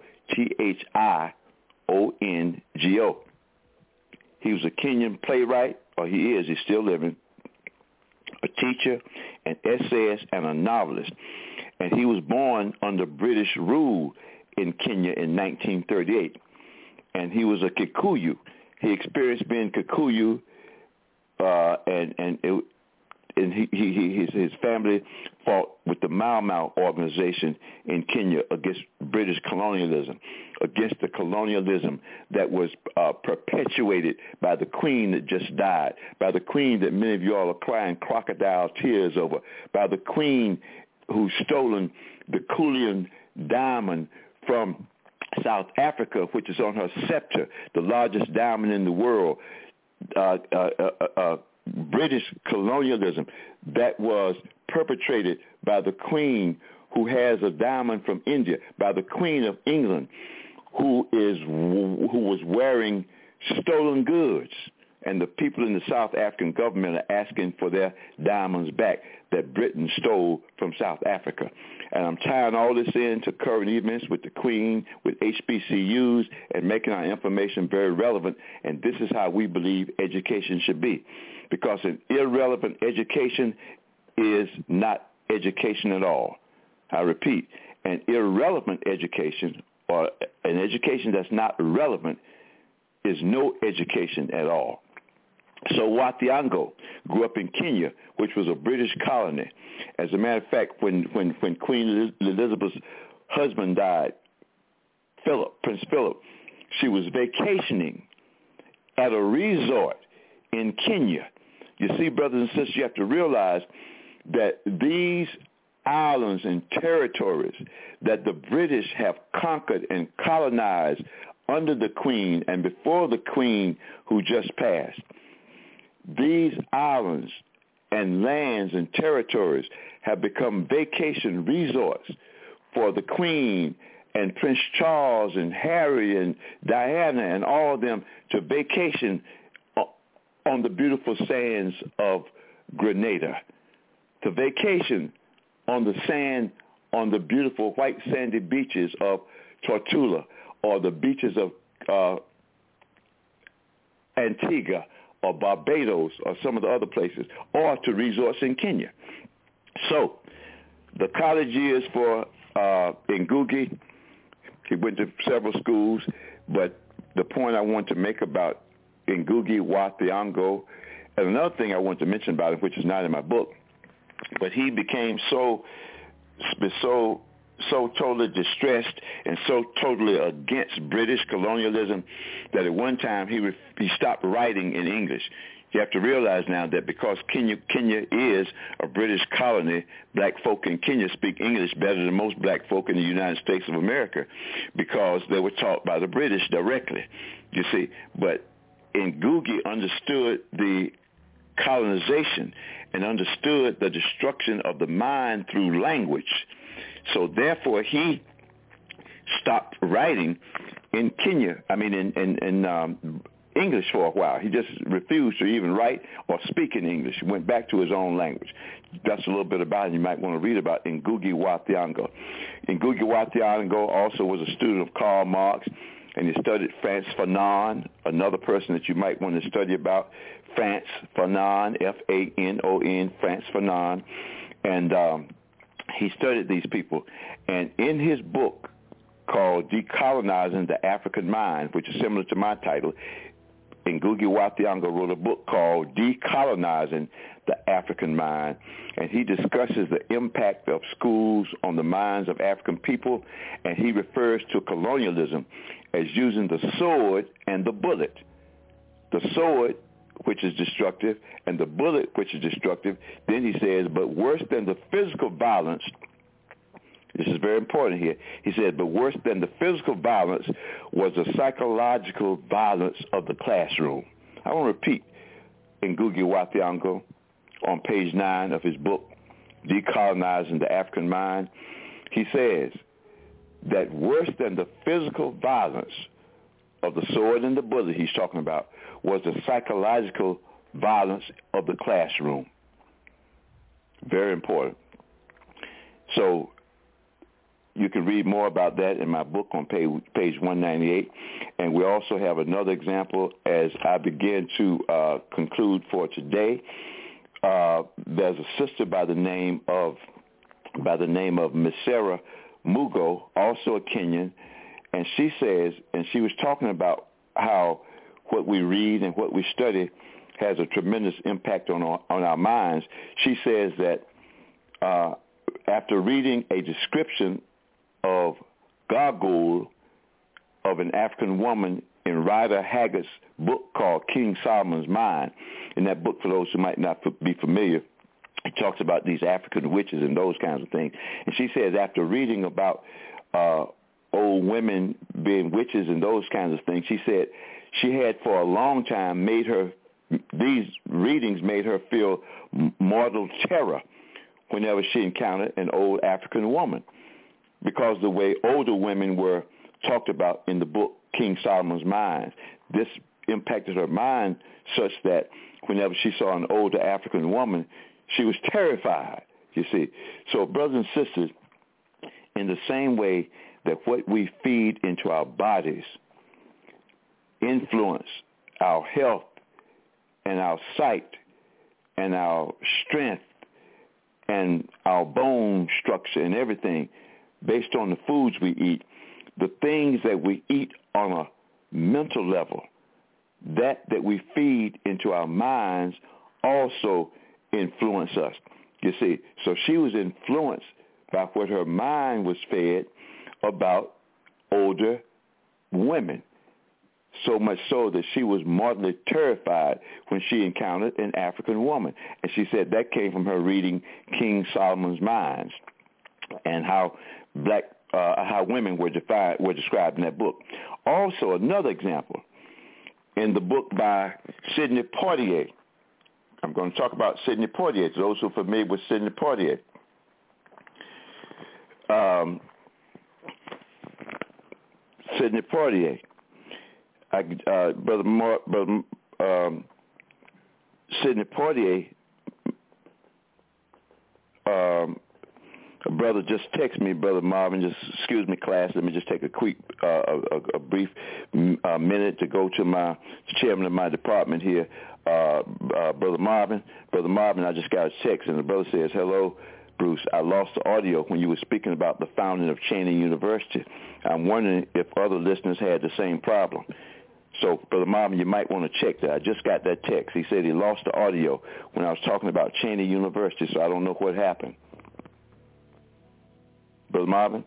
T-H-I-O-N-G-O. He was a Kenyan playwright, or he is, he's still living, a teacher, an essayist, and a novelist. And he was born under British rule in Kenya in 1938. And he was a Kikuyu. He experienced being Kikuyu, his family fought with the Mau Mau organization in Kenya against British colonialism, against the colonialism that was perpetuated by the queen that just died, by the queen that many of you all are crying crocodile tears over, by the queen who's stolen the Cullinan diamond from South Africa, which is on her scepter, the largest diamond in the world. British colonialism that was perpetrated by the queen who has a diamond from India, by the Queen of England who was wearing stolen goods. And the people in the South African government are asking for their diamonds back that Britain stole from South Africa. And I'm tying all this into current events with the Queen, with HBCUs, and making our information very relevant. And this is how we believe education should be. Because an irrelevant education is not education at all. I repeat, an irrelevant education, or an education that's not relevant, is no education at all. So Wa Thiong'o grew up in Kenya, which was a British colony. As a matter of fact, when Queen Elizabeth's husband died Prince Philip, she was vacationing at a resort in Kenya. You see, brothers and sisters, you have to realize that these islands and territories that the British have conquered and colonized under the Queen and before the Queen who just passed, these islands and lands and territories have become vacation resorts for the Queen and Prince Charles and Harry and Diana and all of them to vacation on the beautiful sands of Grenada, to vacation on the sand, on the beautiful white sandy beaches of Tortola, or the beaches of Antigua or Barbados or some of the other places, or to resorts in Kenya. So the college years for Ngugi, he went to several schools, but the point I want to make about Ngugi wa Thiong'o, and another thing I want to mention about him, which is not in my book, but he became so totally distressed and so totally against British colonialism that at one time he stopped writing in English. You have to realize now that because Kenya is a British colony, black folk in Kenya speak English better than most black folk in the United States of America because they were taught by the British directly, you see. But Ngugi understood the colonization and understood the destruction of the mind through language. So therefore, he stopped writing in English for a while. He just refused to even write or speak in English. He went back to his own language. That's a little bit about it. You might want to read about Ngugi wa Thiong'o. Ngugi wa Thiong'o also was a student of Karl Marx, and he studied Frantz Fanon, another person that you might want to study about, Frantz Fanon, F-A-N-O-N, Frantz Fanon. And he studied these people. And in his book called Decolonizing the African Mind, which is similar to my title, Ngugi wa Thiong'o wrote a book called Decolonizing the African Mind, and he discusses the impact of schools on the minds of African people, and he refers to colonialism as using the sword and the bullet. The sword, which is destructive, and the bullet, which is destructive. Then he says, but worse than the physical violence, this is very important here, he said, but worse than the physical violence was the psychological violence of the classroom. I want to repeat Ngugi wa Thiong'o on page 9 of his book, Decolonizing the African Mind. He says that worse than the physical violence of the sword and the bullet he's talking about was the psychological violence of the classroom. Very important. So you can read more about that in my book on page 198. And we also have another example as I begin to conclude for today. There's a sister by the name of Misera Mugo, also a Kenyan, and she says, and she was talking about how what we read and what we study has a tremendous impact on our minds. She says that after reading a description of Gargoyle, of an African woman in Rider Haggard's book called King Solomon's Mind. In that book, for those who might not be familiar, he talks about these African witches and those kinds of things. And she says after reading about old women being witches and those kinds of things, she said she had for a long time these readings made her feel mortal terror whenever she encountered an old African woman, because the way older women were talked about in the book King Solomon's Mind. This impacted her mind such that whenever she saw an older African woman, she was terrified, you see. So brothers and sisters, in the same way that what we feed into our bodies influence our health and our sight and our strength and our bone structure and everything based on the foods we eat, the things that we eat on a mental level, that we feed into our minds also influence us, you see. So she was influenced by what her mind was fed about older women, so much so that she was mortally terrified when she encountered an African woman. And she said that came from her reading King Solomon's Mines and how how women were described in that book. Also, another example, in the book by Sidney Poitier. I'm going to talk about Sidney Poitier, to those who are familiar with Sidney Poitier. Sidney Poitier. Sidney Poitier, a brother just texted me, Brother Marvin, just excuse me, class, let me just take a quick, a brief minute to go to the chairman of my department here, Brother Marvin. Brother Marvin, I just got a text, and the brother says, hello, Bruce, I lost the audio when you were speaking about the founding of Cheney University. I'm wondering if other listeners had the same problem. So, Brother Marvin, you might want to check that. I just got that text. He said he lost the audio when I was talking about Cheney University, so I don't know what happened. Brother Marvin?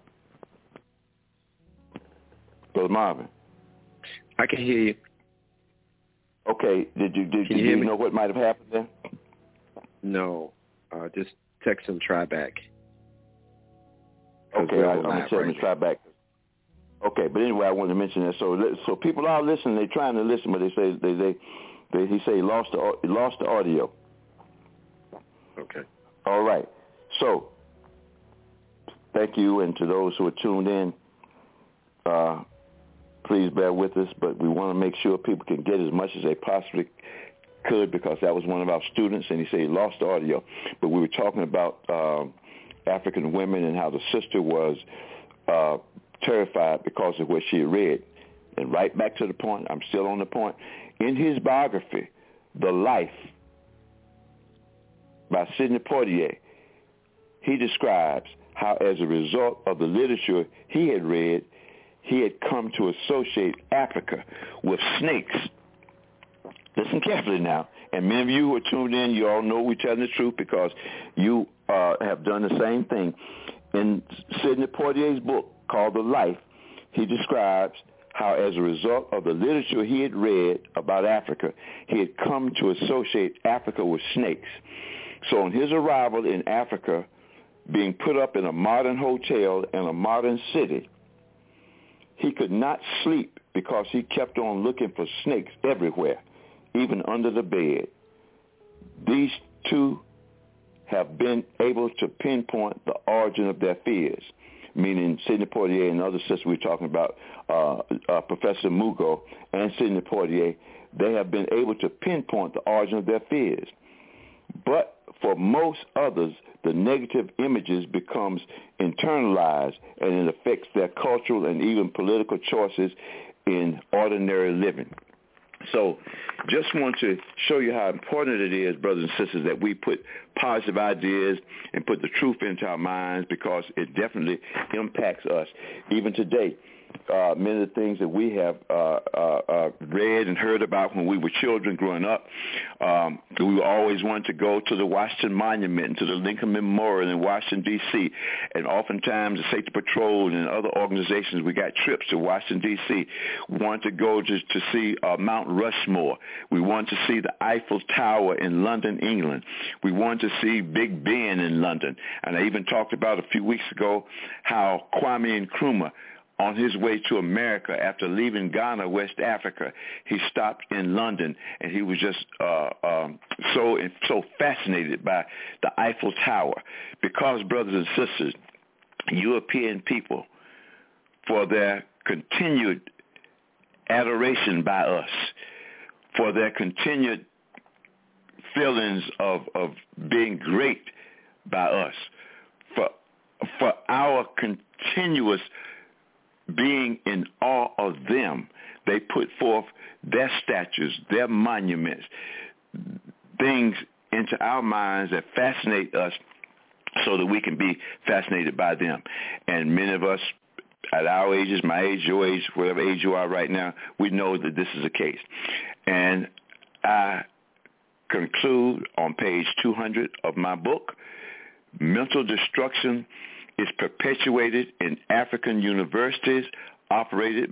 Brother Marvin? I can hear you. Okay. Did you know what might have happened there? No. Just text him, try back. Okay, I'm going to tell him to try back. Okay, but anyway, I wanted to mention that. So people are listening. They're trying to listen, but he say he lost the audio. Okay. All right. So thank you, and to those who are tuned in, please bear with us. But we want to make sure people can get as much as they possibly could, because that was one of our students, and he said he lost the audio. But we were talking about African women and how the sister was terrified because of what she had read. And right back to the point, I'm still on the point. In his biography, The Life by Sidney Poitier, he describes how as a result of the literature he had read, he had come to associate Africa with snakes. Listen carefully now. And many of you who are tuned in, you all know we're telling the truth because you have done the same thing. In Sidney Poitier's book called The Life, he describes how as a result of the literature he had read about Africa, he had come to associate Africa with snakes. So on his arrival in Africa, being put up in a modern hotel in a modern city, he could not sleep because he kept on looking for snakes everywhere, even under the bed. These two have been able to pinpoint the origin of their fears, meaning Sidney Poitier and other sisters we're talking about, Professor Mugo and Sidney Poitier. They have been able to pinpoint the origin of their fears. But for most others, the negative images becomes internalized, and it affects their cultural and even political choices in ordinary living. So just want to show you how important it is, brothers and sisters, that we put positive ideas and put the truth into our minds, because it definitely impacts us. Even today, many of the things that we have read and heard about when we were children growing up, we always wanted to go to the Washington Monument and to the Lincoln Memorial in Washington, D.C., and oftentimes the Safety Patrol and other organizations, we got trips to Washington, D.C. We wanted to go to see Mount Rushmore. We wanted to see the Eiffel Tower in London, England. We wanted to see Big Ben in London. And I even talked about a few weeks ago how Kwame Nkrumah, on his way to America after leaving Ghana, West Africa, he stopped in London, and he was just so fascinated by the Eiffel Tower. Because, brothers and sisters, European people, for their continued adoration by us, for their continued feelings of being great by us, for our continuous being in awe of them, they put forth their statues, their monuments, things into our minds that fascinate us so that we can be fascinated by them. And many of us at our ages, my age, your age, whatever age you are right now, we know that this is the case. And I conclude on page 200 of my book, Mental Destruction is perpetuated in African universities operated by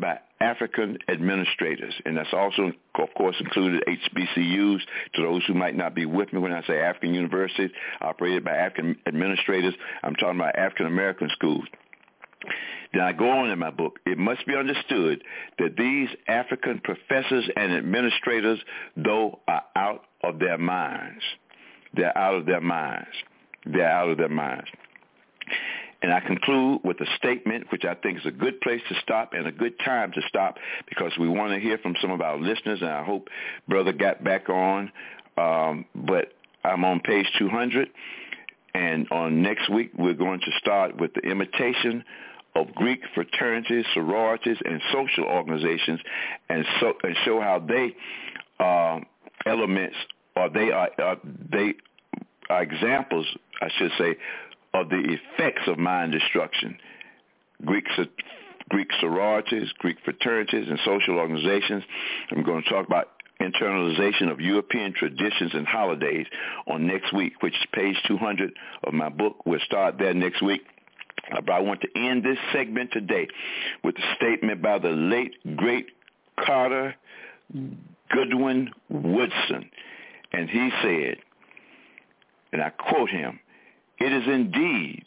African administrators, and that's also, of course, included HBCUs. To those who might not be with me when I say African universities operated by African administrators, I'm talking about African American schools. Then I go on in my book. It must be understood that these African professors and administrators, though, are out of their minds. They're out of their minds. They're out of their minds. And I conclude with a statement which I think is a good place to stop and a good time to stop, because we want to hear from some of our listeners, and I hope Brother got back on. But I'm on page 200, and on next week we're going to start with the imitation of Greek fraternities, sororities, and social organizations, and show how they elements, or they are examples, I should say, of the effects of mind destruction. Greek sororities, Greek fraternities, and social organizations. I'm going to talk about internalization of European traditions and holidays on next week, which is page 200 of my book. We'll start there next week. But I want to end this segment today with a statement by the late, great Carter Goodwin Woodson. And he said, and I quote him, "It is indeed,"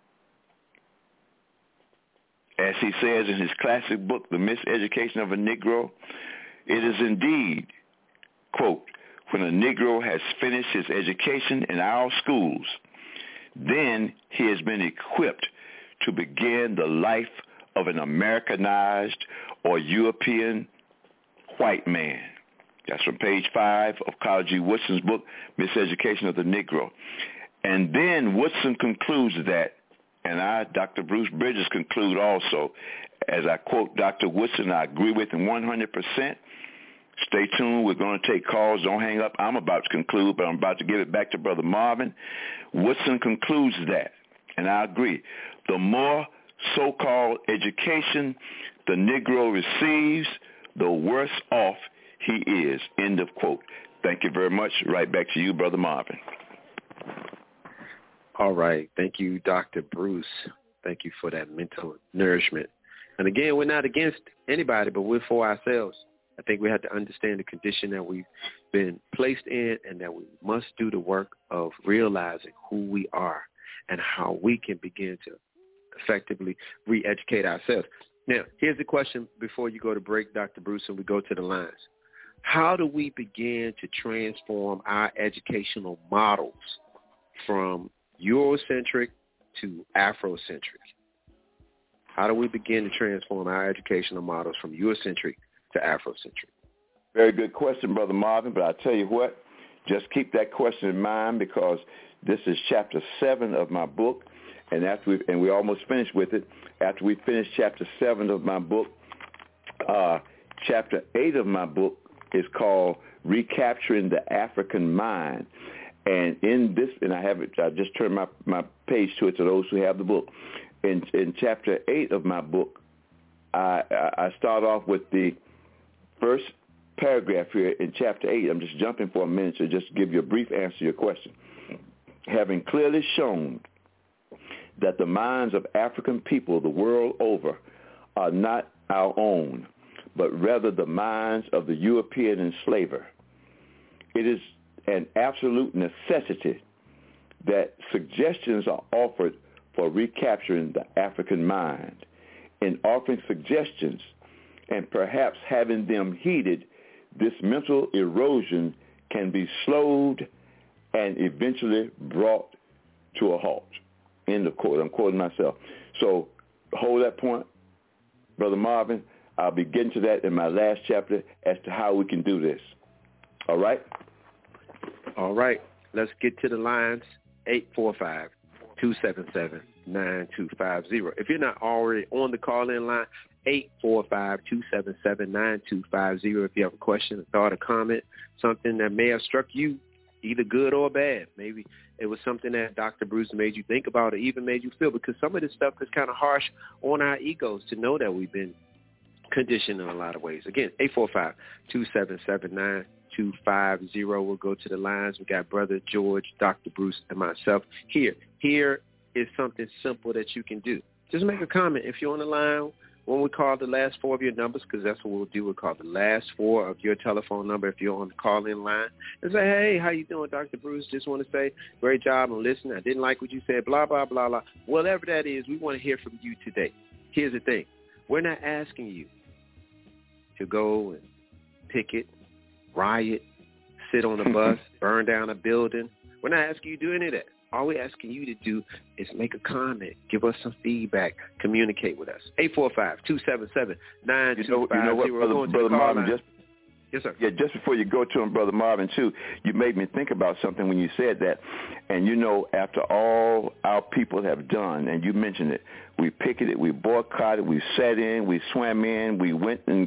as he says in his classic book, The Miseducation of a Negro, "it is indeed," quote, "when a Negro has finished his education in our schools, then he has been equipped to begin the life of an Americanized or European white man." That's from page 5 of Carter G. Woodson's book, Miseducation of the Negro. And then Woodson concludes that, and I, Dr. Bruce Bridges, conclude also, as I quote Dr. Woodson, I agree with him 100%. Stay tuned. We're going to take calls. Don't hang up. I'm about to conclude, but I'm about to give it back to Brother Marvin. Woodson concludes that, and I agree. The more so-called education the Negro receives, the worse off he is. End of quote. Thank you very much. Right back to you, Brother Marvin. All right. Thank you, Dr. Bruce. Thank you for that mental nourishment. And again, we're not against anybody, but we're for ourselves. I think we have to understand the condition that we've been placed in, and that we must do the work of realizing who we are and how we can begin to effectively re-educate ourselves. Now, here's the question before you go to break, Dr. Bruce, and we go to the lines. How do we begin to transform our educational models from Eurocentric to Afrocentric? How do we begin to transform our educational models from Eurocentric to Afrocentric? Very good question, Brother Marvin, but I tell you what, just keep that question in mind, because this is chapter 7 of my book, and we almost finished with it. After we finish chapter 7 of my book, chapter 8 of my book is called Recapturing the African Mind. And in this, and I have it, I just turned my page to it to those who have the book. In chapter 8 of my book, I start off with the first paragraph here in chapter 8. I'm just jumping for a minute to just give you a brief answer to your question. Having clearly shown that the minds of African people the world over are not our own, but rather the minds of the European enslaver, it is an absolute necessity that suggestions are offered for recapturing the African mind. In offering suggestions and perhaps having them heeded, this mental erosion can be slowed and eventually brought to a halt. End of quote. I'm quoting myself. So hold that point, Brother Marvin. I'll be getting to that in my last chapter as to how we can do this. All right? All right. Let's get to the lines. 845-277-9250. If you're not already on the call-in line, 845-277-9250. If you have a question, a thought, a comment, something that may have struck you, either good or bad. Maybe it was something that Dr. Bruce made you think about or even made you feel, because some of this stuff is kind of harsh on our egos to know that we've been conditioned in a lot of ways. Again, 845-277-9250. We'll go to the lines. We got Brother George, Dr. Bruce, and myself here. Here is something simple that you can do. Just make a comment. If you're on the line when we call the last four of your numbers, because that's what we'll do. We'll call the last four of your telephone number if you're on the call-in line and say, hey, how you doing, Dr. Bruce? Just want to say, great job on listening. I didn't like what you said, blah, blah, blah, blah. Whatever that is, we want to hear from you today. Here's the thing. We're not asking you to go and picket, riot, sit on a bus, burn down a building. We're not asking you to do any of that. All we're asking you to do is make a comment, give us some feedback, communicate with us. 845-277-9250. You know what, Brother Marvin, yes, sir. Yeah, just before you go to him, Brother Marvin, too, you made me think about something when you said that. And, you know, after all our people have done, and you mentioned it, we picketed, we boycotted, we sat in, we swam in, we went and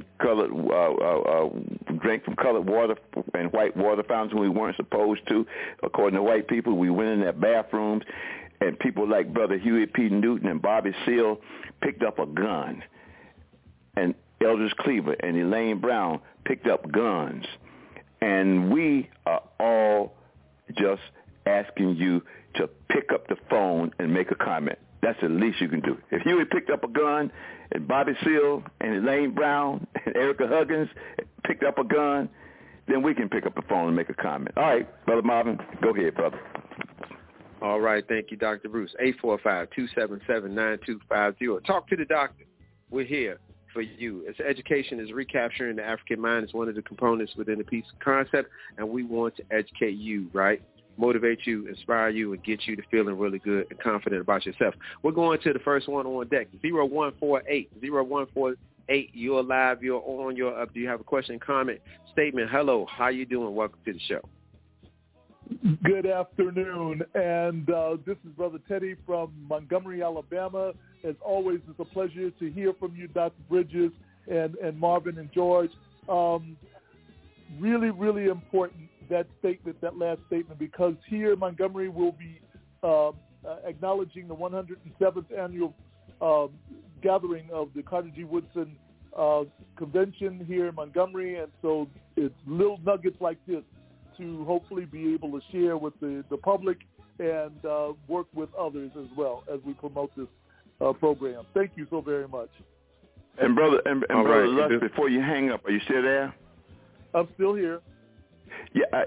drank from colored water and white water fountains when we weren't supposed to. According to white people, we went in their bathrooms, and people like Brother Huey P. Newton and Bobby Seale picked up a gun. And Eldridge Cleaver and Elaine Brown picked up guns. And we are all just asking you to pick up the phone and make a comment. That's the least you can do. If Huey picked up a gun and Bobby Seale and Elaine Brown and Erica Huggins picked up a gun, then we can pick up the phone and make a comment. All right, Brother Marvin, go ahead, brother. All right, thank you, Dr. Bruce. 845-277-9250. Talk to the doctor. We're here for you. As education is recapturing the African mind is one of the components within the peace concept, and we want to educate you, right? Motivate you, inspire you, and get you to feeling really good and confident about yourself. We're going to the first one on deck, 0148. 0148, you're live, you're on, you're up. Do you have a question, comment, statement? Hello, how you doing? Welcome to the show. Good afternoon, and this is Brother Teddy from Montgomery, Alabama. As always, it's a pleasure to hear from you, Dr. Bridges and Marvin and George. Really, really important, that statement, that last statement, because here in Montgomery we'll be acknowledging the 107th annual gathering of the Carter G. Woodson Convention here in Montgomery, and so it's little nuggets like this to hopefully be able to share with the public and work with others as well as we promote this program. Thank you so very much. And Brother Lush, before you hang up, are you still there? I'm still here. Yeah,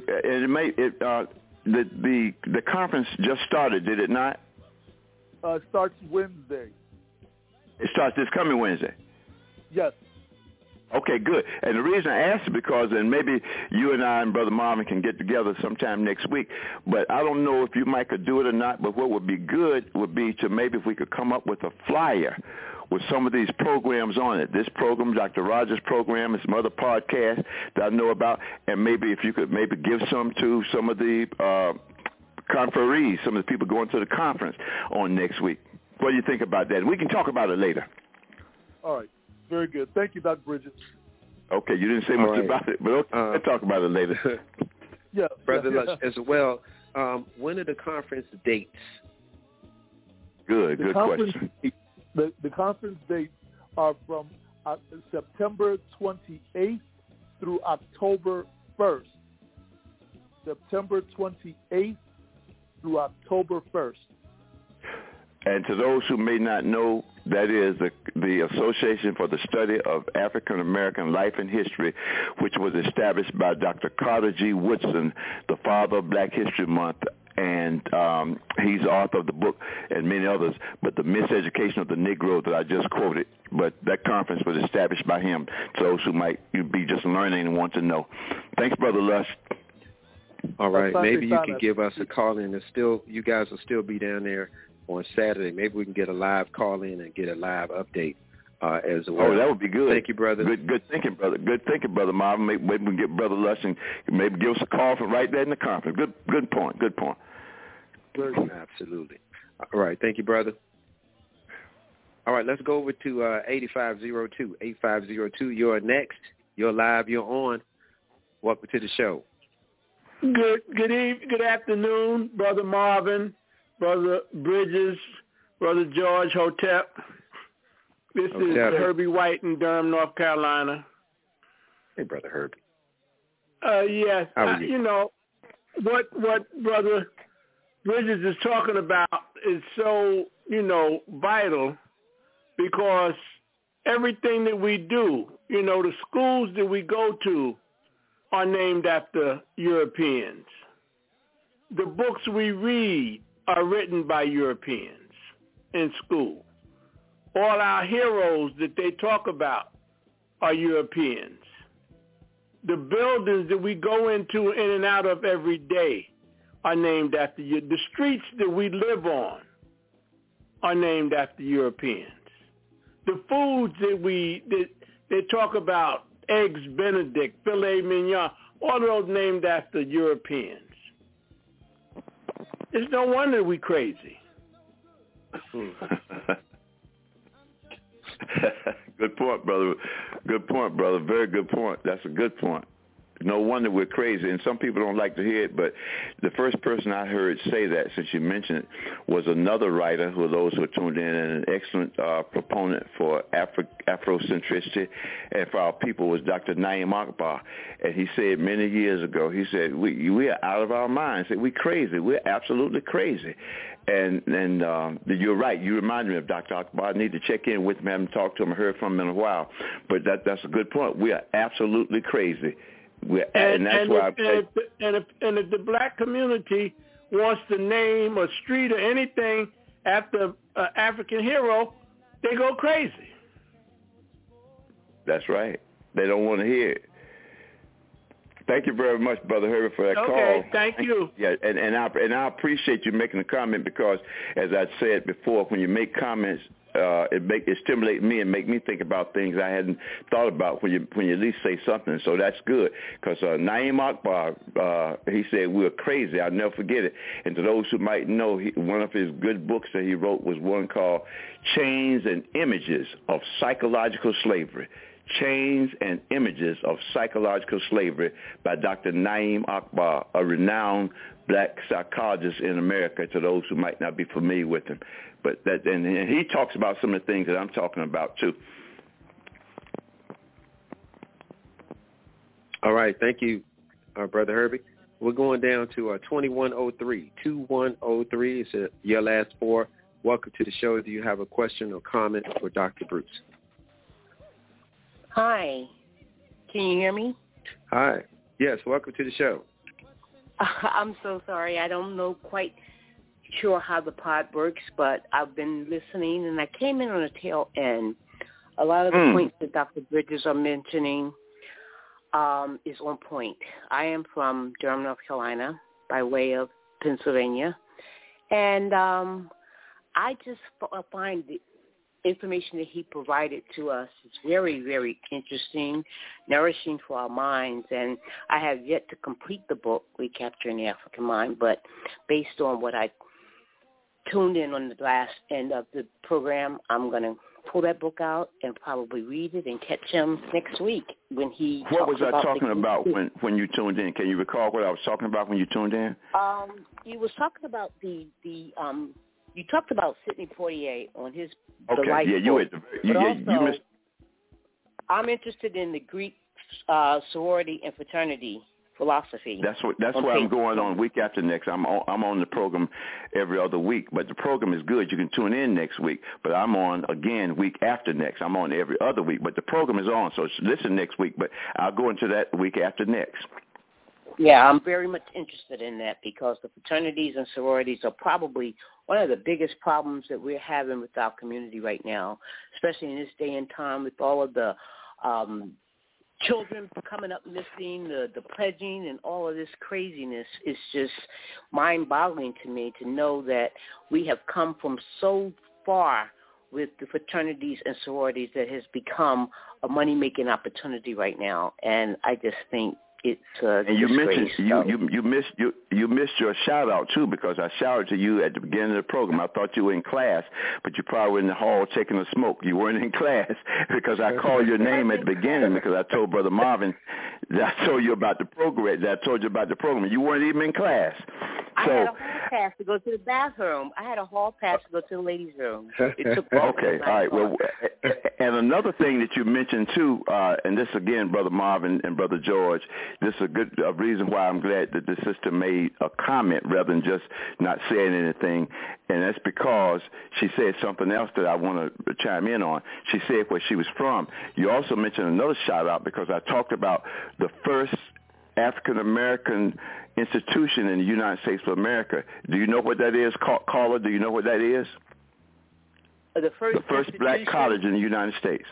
the conference just started, did it not? It starts Wednesday. It starts this coming Wednesday? Yes. Okay, good. And the reason I asked is because, and maybe you and I and Brother Marvin can get together sometime next week, but I don't know if you might could do it or not, but what would be good would be to maybe if we could come up with a flyer with some of these programs on it. This program, Dr. Rogers' program, and some other podcasts that I know about, and maybe if you could maybe give some to some of the conferees, some of the people going to the conference on next week. What do you think about that? We can talk about it later. All right. Very good. Thank you, Dr. Bridges. Okay, you didn't say much about it, but okay, we'll talk about it later. Yeah. Brother Lush, as well, when are the conference dates? Good question. The conference dates are from September 28th through October 1st. September 28th through October 1st. And to those who may not know, that is the Association for the Study of African American Life and History, which was established by Dr. Carter G. Woodson, the father of Black History Month, and he's the author of the book and many others, but the Miseducation of the Negro that I just quoted. But that conference was established by him, to those who might be just learning and want to know. Thanks, Brother Lush. All right, maybe you can give us a call in. You guys will still be down there on Saturday. Maybe we can get a live call in and get a live update as well. Oh, that would be good. Thank you, brother. Good thinking, brother. Good thinking, Brother Marvin. Maybe we can get Brother Lush and maybe give us a call from right there in the conference. Good point. Absolutely. All right. Thank you, brother. All right, let's go over to 8502. 8502, you're next. You're live. You're on. Welcome to the show. Good afternoon, Brother Marvin, Brother Bridges, Brother George Hotep. This is Herbie White in Durham, North Carolina. Hey, Brother Herbie. Yes. How are you? You know, what Brother Bridges is talking about is so, vital, because everything that we do, the schools that we go to are named after Europeans. The books we read are written by Europeans in school. All our heroes that they talk about are Europeans. The buildings that we go into in and out of every day are named after you. The streets that we live on are named after Europeans. The foods that they talk about, eggs Benedict, filet mignon, all those named after Europeans. It's no wonder we crazy. Good point, brother. Good point, brother. Very good point. That's a good point. No wonder we're crazy, and some people don't like to hear it, but the first person I heard say that, since you mentioned it, was another writer, who those who are tuned in, and an excellent proponent for Afrocentricity and for our people, was Dr. Na'im Akbar. And he said many years ago, he said, we are out of our minds. He said, we're crazy. We're absolutely crazy. And you're right. You remind me of Dr. Akbar. I need to check in with him. I haven't talked to him or heard from him in a while. But that's a good point. We are absolutely crazy. And if the black community wants to name a street or anything after an African hero, they go crazy. That's right. They don't want to hear it. Thank you very much, Brother Herbie, for that call. Okay, thank you. Yeah, and I appreciate you making a comment, because, as I said before, when you make comments, it stimulates me and make me think about things I hadn't thought about when you at least say something. So that's good, because Na'im Akbar, he said we were crazy. I'll never forget it. And to those who might know, one of his good books that he wrote was one called Chains and Images of Psychological Slavery. Chains and Images of Psychological Slavery by Dr. Na'im Akbar, a renowned black psychologist in America, to those who might not be familiar with him. But and he talks about some of the things that I'm talking about too. All right, thank you, Brother Herbie. We're going down to 2103. 2103 is your last four. Welcome to the show. Do you have a question or comment for Dr. Bruce? Hi. Can you hear me? Hi. Yes, welcome to the show. I'm so sorry. I don't know quite sure how the pod works, but I've been listening, and I came in on the tail end. A lot of the points that Dr. Bridges are mentioning is on point. I am from Durham, North Carolina, by way of Pennsylvania, and I just find the information that he provided to us is very, very interesting, nourishing for our minds, and I have yet to complete the book, Recapturing the African Mind, but based on what I tuned in on the last end of the program, I'm going to pull that book out and probably read it and catch him next week when he What was I talking about when you tuned in? Can you recall what I was talking about when you tuned in? You was talking about you talked about Sidney Poitier on his Okay, the life yeah, book, you missed. I'm interested in the Greek sorority and fraternity philosophy. That's where I'm going on week after next. I'm on the program every other week, but the program is good. You can tune in next week, but I'm on again week after next. I'm on every other week, but the program is on, so listen next week, but I'll go into that week after next. Yeah, I'm very much interested in that, because the fraternities and sororities are probably one of the biggest problems that we're having with our community right now, especially in this day and time with all of the children coming up missing, the pledging and all of this craziness. Is just mind-boggling to me to know that we have come from so far with the fraternities and sororities that has become a money-making opportunity right now, and I just think it's and you mentioned you missed your shout out too, because I shouted to you at the beginning of the program. I thought you were in class, but you probably were in the hall taking a smoke. You weren't in class, because I called your name at the beginning, because I told Brother Marvin that I told you about the program. You weren't even in class. So pass to go to the bathroom. I had a hall pass to go to the ladies' room. Okay, all right. Well, and another thing that you mentioned too, and this again, Brother Marvin and Brother George, this is a reason why I'm glad that the sister made a comment rather than just not saying anything, and that's because she said something else that I want to chime in on. She said where she was from. You also mentioned another shout out because I talked about the first African American institution in the United States of America. Do you know what that is, caller? Do you know what that is? The first black college in the United States.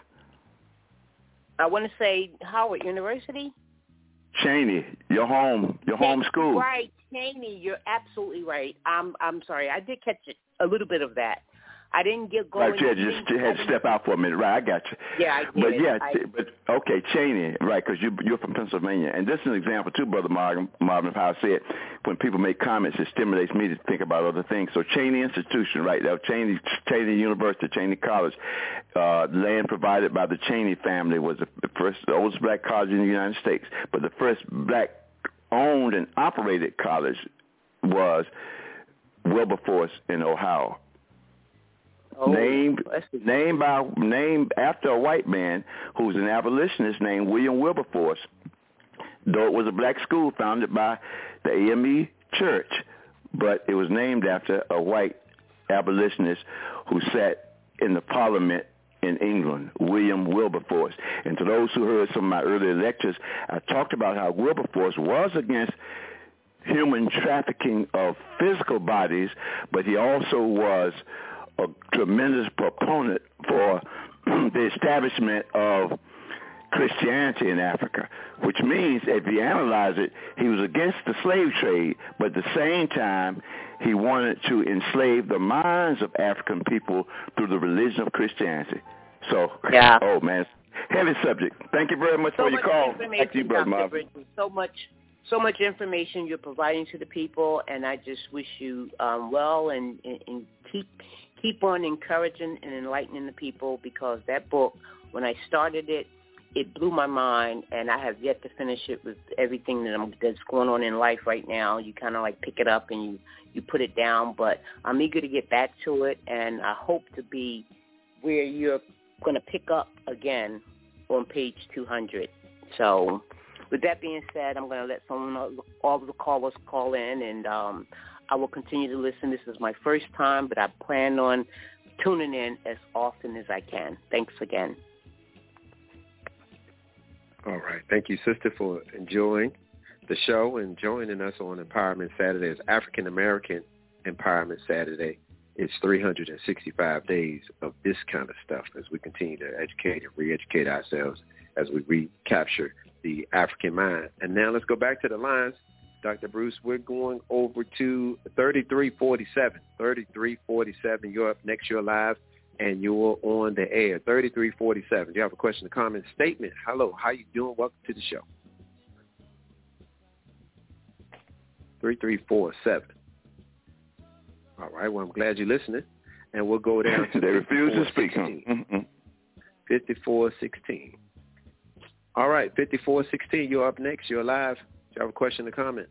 I want to say Howard University. Cheney, your home school. Right, Cheney. You're absolutely right. I'm sorry. I did catch a little bit of that. I didn't get going. Right, you had to step out for a minute. Right, I got you. Yeah, I did. But okay, Cheney, right, because you're from Pennsylvania. And this is an example, too, Brother Marvin, of how I said when people make comments, it stimulates me to think about other things. So Cheney Institution, right, that Cheney University, Cheney College, land provided by the Cheney family was the oldest black college in the United States. But the first black-owned and operated college was Wilberforce in Ohio. Named after a white man who was an abolitionist named William Wilberforce. Though it was a black school founded by the AME Church, but it was named after a white abolitionist who sat in the Parliament in England, William Wilberforce. And to those who heard some of my earlier lectures, I talked about how Wilberforce was against human trafficking of physical bodies, but he also was a tremendous proponent for the establishment of Christianity in Africa, which means if you analyze it, he was against the slave trade, but at the same time, he wanted to enslave the minds of African people through the religion of Christianity. So, yeah. Oh, man, heavy subject. Thank you very much for your call. Thank you, Brother Marvin. So much information you're providing to the people, and I just wish you well and keep on encouraging and enlightening the people, because that book, when I started it, it blew my mind, and I have yet to finish it with everything that's going on in life right now. You kind of like pick it up and you put it down, but I'm eager to get back to it, and I hope to be where you're going to pick up again on page 200. So with that being said, I'm going to let all of the callers call in, and I will continue to listen. This is my first time, but I plan on tuning in as often as I can. Thanks again. All right. Thank you, sister, for enjoying the show and joining us on Empowerment Saturday. It's African American Empowerment Saturday. It's 365 days of this kind of stuff as we continue to educate and re-educate ourselves as we recapture the African mind. And now let's go back to the lines. Dr. Bruce, we're going over to 3347. 3347, you're up next, you're live, and you're on the air. 3347, do you have a question, a comment, statement? Hello, how you doing? Welcome to the show. 3347. All right, well, I'm glad you're listening. And we'll go down to they refuse to speak. 5416. All right, 5416, you're up next, you're live. Do you have a question or comment?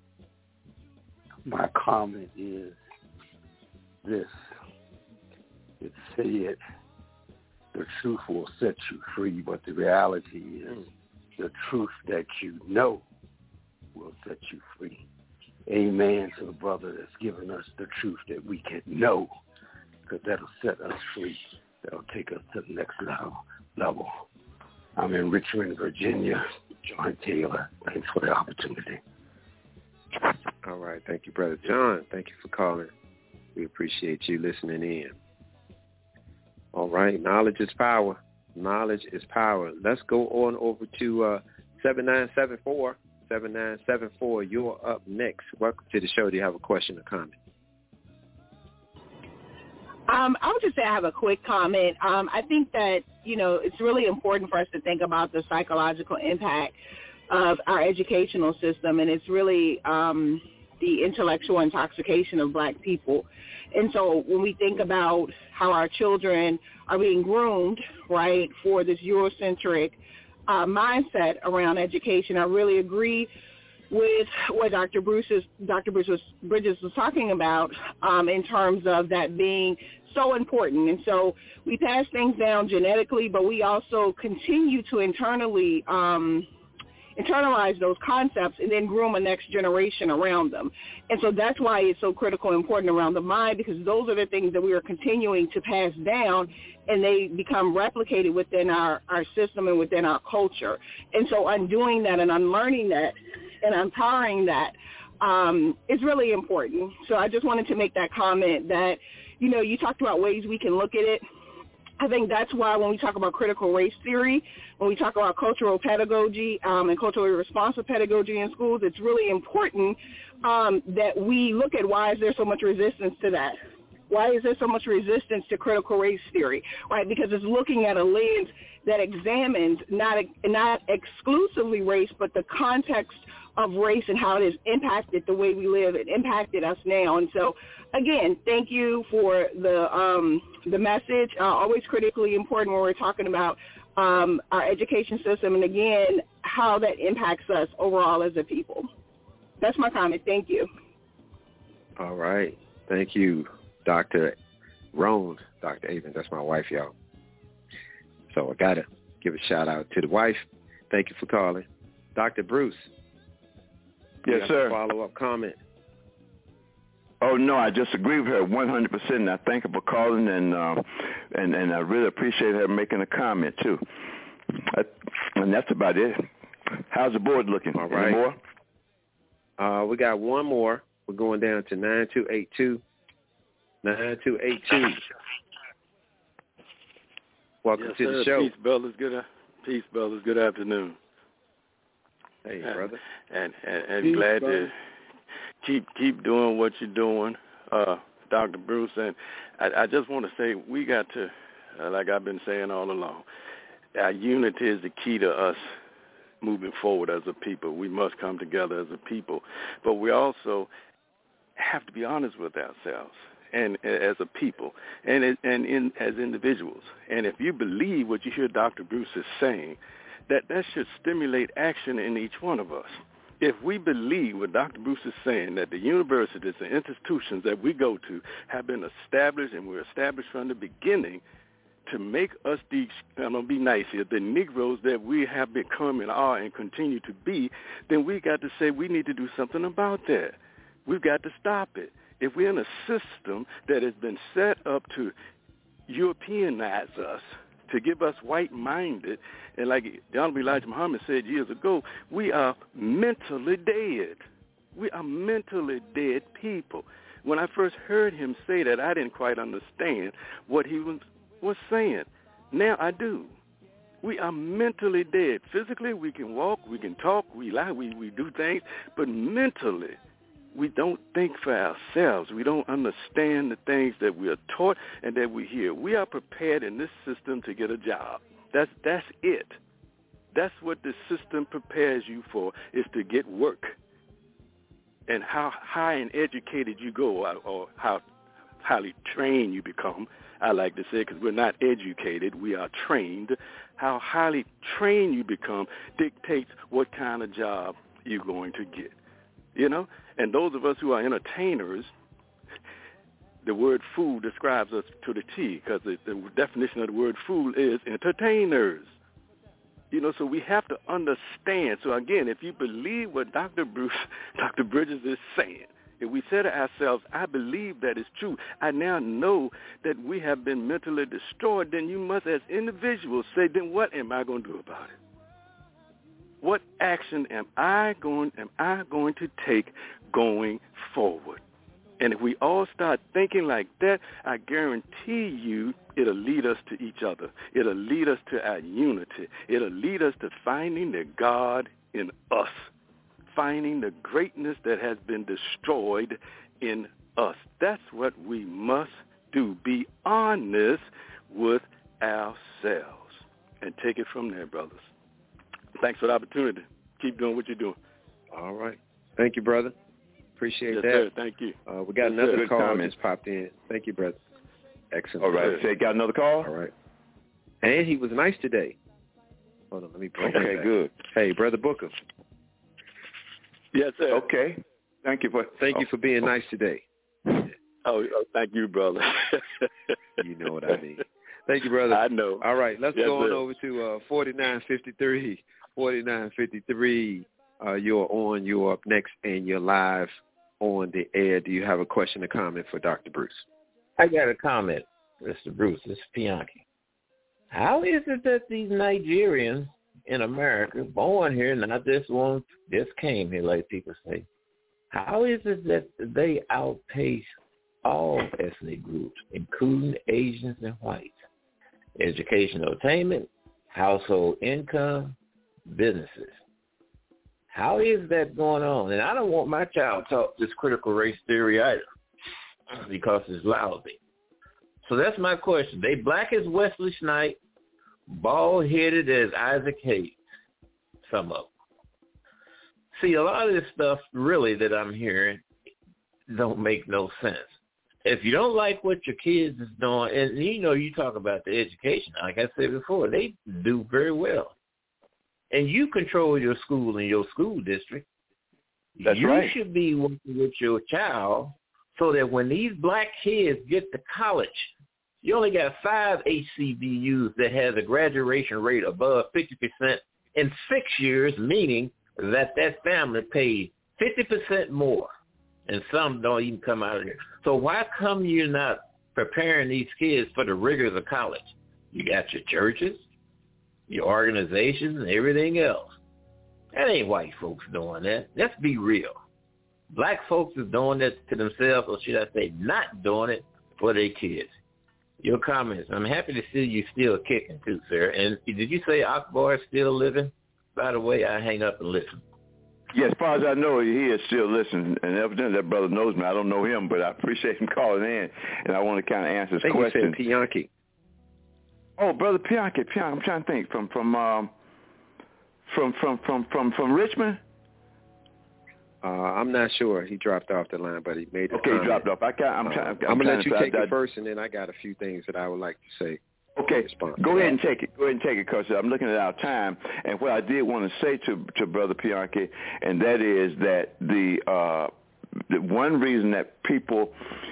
My comment is this. It said the truth will set you free, but the reality is the truth that you know will set you free. Amen to the brother that's given us the truth that we can know, because that'll set us free. That'll take us to the next level. I'm in Richmond, Virginia. John Taylor, thanks for the opportunity. All right. Thank you, Brother John. Thank you for calling. We appreciate you listening in. All right. Knowledge is power. Knowledge is power. Let's go on over to 7974. 7974, you're up next. Welcome to the show. Do you have a question or comment? I would just say I have a quick comment. I think that, it's really important for us to think about the psychological impact of our educational system, and it's really the intellectual intoxication of black people. And so when we think about how our children are being groomed, right, for this Eurocentric mindset around education, I really agree with what Dr. Bridges was talking about in terms of that being so important. And so we pass things down genetically, but we also continue to internalize those concepts and then groom a next generation around them. And so that's why it's so critical and important around the mind, because those are the things that we are continuing to pass down, and they become replicated within our system and within our culture. And so undoing that and unlearning that and empowering that is really important. So I just wanted to make that comment that, you know, you talked about ways we can look at it. I think that's why when we talk about critical race theory, when we talk about cultural pedagogy and culturally responsive pedagogy in schools, it's really important that we look at why is there so much resistance to that. Why is there so much resistance to critical race theory, right? Because it's looking at a lens that examines not exclusively race, but the context of race and how it has impacted the way we live. It impacted us now. And so, again, thank you for the message. Always critically important when we're talking about our education system and, again, how that impacts us overall as a people. That's my comment. Thank you. All right. Thank you, Dr. Roan, Dr. Avens. That's my wife, y'all. So I got to give a shout-out to the wife. Thank you for calling. Dr. Bruce. Yes, sir. Follow-up comment. Oh, no, I just agree with her 100%. And I thank her for calling, and I really appreciate her making a comment, too. And that's about it. How's the board looking? All right. Any more? We got one more. We're going down to 9282. 9282. Welcome to the show. Peace, brothers. Good afternoon. Hey, brother. And Peace, glad brother. to keep doing what you're doing, Dr. Bruce. And I just want to say we got to, like I've been saying all along, our unity is the key to us moving forward as a people. We must come together as a people. But we also have to be honest with ourselves and as a people and as individuals. And if you believe what you hear Dr. Bruce is saying, that should stimulate action in each one of us. If we believe what Dr. Bruce is saying, that the universities and institutions that we go to have been established, and were established from the beginning to make us I'm going to be nice here, the Negroes that we have become and are and continue to be, then we got to say we need to do something about that. We've got to stop it. If we're in a system that has been set up to Europeanize us, to give us white-minded, and like the Honorable Elijah Muhammad said years ago, we are mentally dead. We are mentally dead people. When I first heard him say that, I didn't quite understand what he was saying. Now I do. We are mentally dead. Physically, we can walk, we can talk, we lie, we do things, but mentally, we don't think for ourselves. We don't understand the things that we are taught and that we hear. We are prepared in this system to get a job. That's it. That's what the system prepares you for, is to get work. And how high and educated you go, or how highly trained you become, I like to say, because we're not educated, we are trained. How highly trained you become dictates what kind of job you're going to get. You know? And those of us who are entertainers, the word fool describes us to the T, because the definition of the word fool is entertainers. You know, so we have to understand. So again, if you believe what Dr. Bridges is saying, if we say to ourselves, I believe that is true, I now know that we have been mentally destroyed, then you must, as individuals, say, then what am I going to do about it? What action am I going to take going forward? And if we all start thinking like that, I guarantee you it'll lead us to each other. It'll lead us to our unity. It'll lead us to finding the God in us, finding the greatness that has been destroyed in us. That's what we must do. Be honest with ourselves and take it from there, brothers. Thanks for the opportunity. Keep doing what you're doing. All right. Thank you, brother. Appreciate that. Sir. Thank you. We got another call just popped in. Thank you, brother. Excellent. All right. Say, got another call? All right. And he was nice today. Hold on. Let me bring Okay, that. Good. Hey, Brother Booker. Yes, sir. Okay. Thank you for being nice today. Oh, thank you, brother. You know what I mean. Thank you, brother. I know. All right, let's go on sir. over to 4953. 4953, you're up next, and you're live on the air. Do you have a question or comment for Dr. Bruce? I got a comment, Mr. Bruce. This is Pianki. How is it that these Nigerians in America, born here, not this one, just came here, like people say, how is it that they outpace all ethnic groups, including Asians and whites? Educational attainment, household income, businesses. How is that going on? And I don't want my child taught this critical race theory either, because it's lousy. So that's my question. They black as Wesley Snipes, bald-headed as Isaac Hayes, some of them. See, a lot of this stuff really that I'm hearing don't make no sense. If you don't like what your kids is doing, and you talk about the education, like I said before, they do very well. And you control your school and your school district. That's right. You should be working with your child so that when these black kids get to college, you only got 5 HBCUs that has a graduation rate above 50% in 6 years, meaning that family paid 50% more, and some don't even come out of there. So why come you're not preparing these kids for the rigors of college? You got your churches, your organizations, and everything else. That ain't white folks doing that. Let's be real. Black folks is doing that to themselves, or should I say not doing it for their kids. Your comments. I'm happy to see you still kicking too, sir. And did you say Akbar is still living? By the way, I hang up and listen. Yeah, as far as I know, he is still listening, and evidently that brother knows me. I don't know him, but I appreciate him calling in, and I want to kind of answer his question. He said Pianki. Oh, brother Pianki. I'm trying to think from Richmond. I'm not sure. He dropped off the line, but he made it. Okay, he dropped off. I'm gonna let you take it first, and then I got a few things that I would like to say. Okay, go ahead and take it. Go ahead and take it, because I'm looking at our time. And what I did want to say to Brother Pianki, and that is that the one reason that people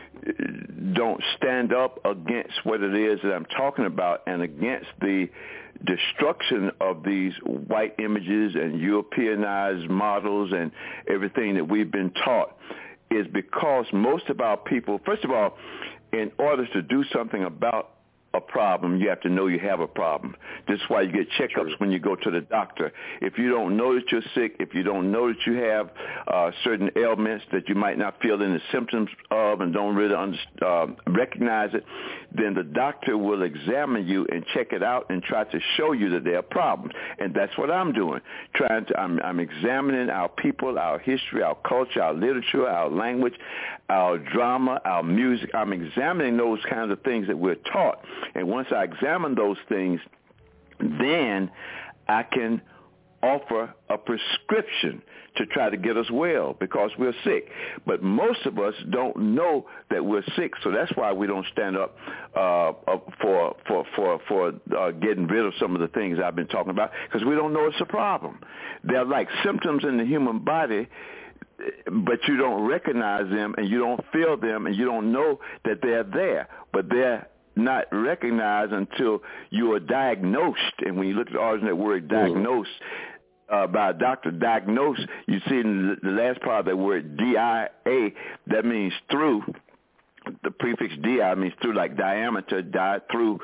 don't stand up against what it is that I'm talking about, and against the destruction of these white images and Europeanized models and everything that we've been taught, is because most of our people, first of all, in order to do something about a problem, you have to know you have a problem. This is why you get checkups when you go to the doctor. If you don't know that you're sick, if you don't know that you have certain ailments that you might not feel any symptoms of and don't really recognize it, then the doctor will examine you and check it out and try to show you that there are problems. And that's what I'm doing. I'm examining our people, our history, our culture, our literature, our language, our drama, our music. I'm examining those kinds of things that we're taught. And once I examine those things, then I can offer a prescription to try to get us well, because we're sick. But most of us don't know that we're sick, so that's why we don't stand up for getting rid of some of the things I've been talking about, because we don't know it's a problem. They're like symptoms in the human body, but you don't recognize them, and you don't feel them, and you don't know that they're there. But they're not recognized until you are diagnosed. And when you look at the origin of that word diagnosed, by a doctor, diagnose, you see in the last part of that word, D-I-A, that means through. The prefix di means through, like diameter, through,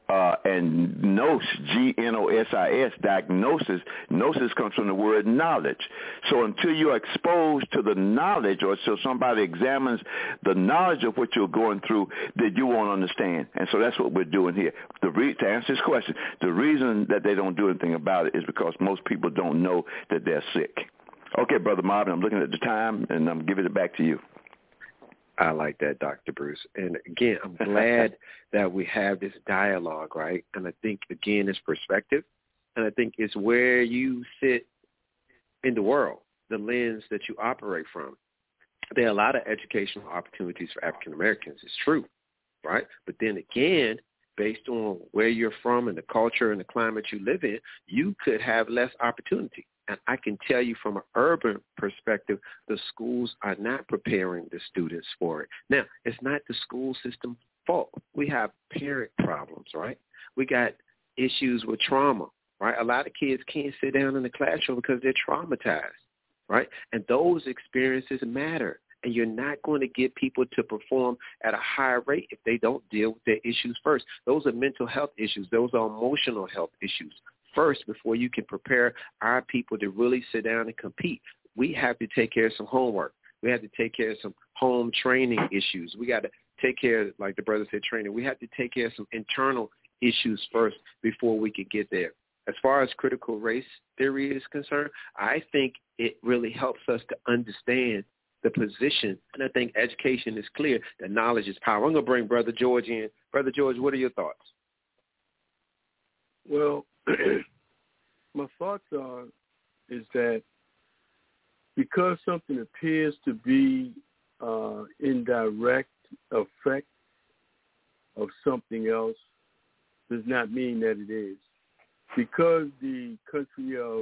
and nos, G-N-O-S-I-S, diagnosis. Gnosis comes from the word knowledge. So until you're exposed to the knowledge, or so somebody examines the knowledge of what you're going through, then you won't understand. And so that's what we're doing here. To answer this question, the reason that they don't do anything about it is because most people don't know that they're sick. Okay, Brother Marvin, I'm looking at the time, and I'm giving it back to you. I like that, Dr. Bruce. And again, I'm glad that we have this dialogue, right? And I think, again, it's perspective. And I think it's where you sit in the world, the lens that you operate from. There are a lot of educational opportunities for African Americans. It's true, right? But then again, based on where you're from and the culture and the climate you live in, you could have less opportunity. And I can tell you from an urban perspective, the schools are not preparing the students for it. Now, it's not the school system's fault. We have parent problems, right? We got issues with trauma, right? A lot of kids can't sit down in the classroom because they're traumatized, right? And those experiences matter. And you're not going to get people to perform at a higher rate if they don't deal with their issues first. Those are mental health issues. Those are emotional health issues first before you can prepare our people to really sit down and compete. We have to take care of some homework. We have to take care of some home training issues. We got to take care of, like the brother said, training. We have to take care of some internal issues first before we can get there. As far as critical race theory is concerned, I think it really helps us to understand the position, and I think education is clear that knowledge is power. I'm going to bring Brother George in. Brother George, what are your thoughts? Well, my thoughts is that because something appears to be in direct effect of something else does not mean that it is. Because the country of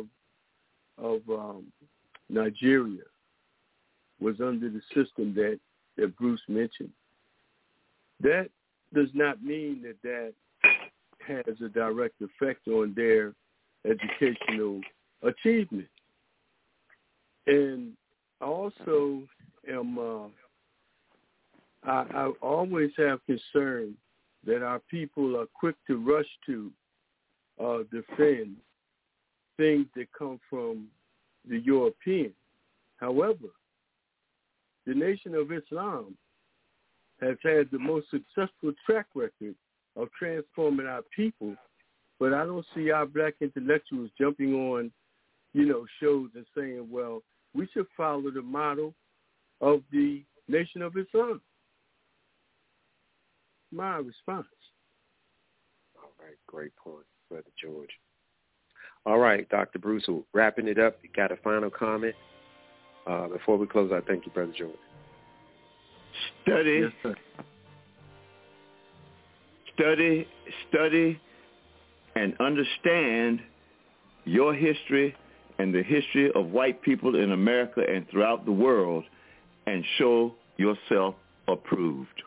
Nigeria was under the system that Bruce mentioned, that does not mean that has a direct effect on their educational achievement. And I also am, I always have concern that our people are quick to rush to defend things that come from the European. However, the Nation of Islam has had the most successful track record of transforming our people, but I don't see our black intellectuals jumping on, shows and saying, well, we should follow the model of the Nation of Islam. My response. All right, great point, Brother George. All right, Dr. Bruce, wrapping it up, you got a final comment? Before we close out, thank you, Brother George. Study, yes, study, and understand your history and the history of white people in America and throughout the world, and show yourself approved.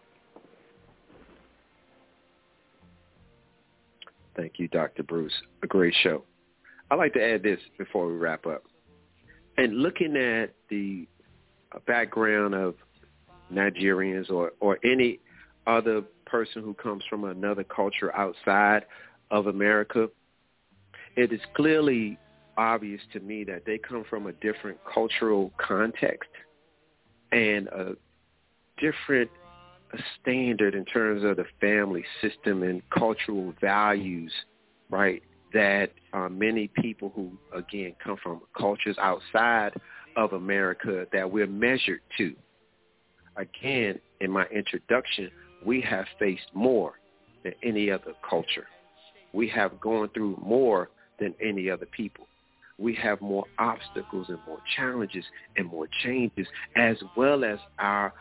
Thank you, Dr. Bruce. A great show. I'd like to add this before we wrap up. And looking at the background of Nigerians or any other person who comes from another culture outside of America, it is clearly obvious to me that they come from a different cultural context and a different standard in terms of the family system and cultural values, right, that many people who, again, come from cultures outside of America that we're measured to. Again, in my introduction, we have faced more than any other culture. We have gone through more than any other people. We have more obstacles and more challenges and more changes, as well as our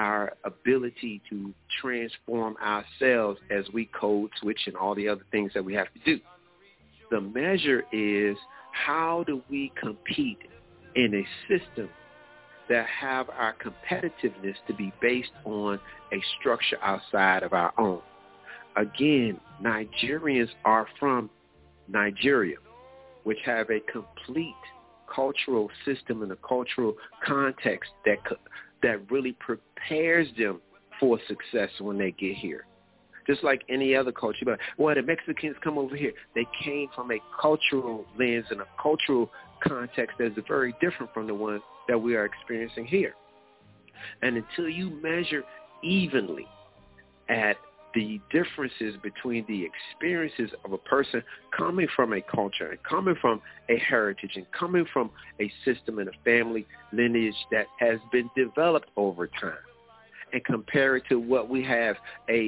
ability to transform ourselves as we code switch and all the other things that we have to do. The measure is, how do we compete in a system that have our competitiveness to be based on a structure outside of our own? Again, Nigerians are from Nigeria, which have a complete cultural system and a cultural context that really prepares them for success when they get here. Just like any other culture. But, well, the Mexicans come over here. They came from a cultural lens and a cultural context that is very different from the one that we are experiencing here. And until you measure evenly at the differences between the experiences of a person coming from a culture and coming from a heritage and coming from a system and a family lineage that has been developed over time, and compare it to what we have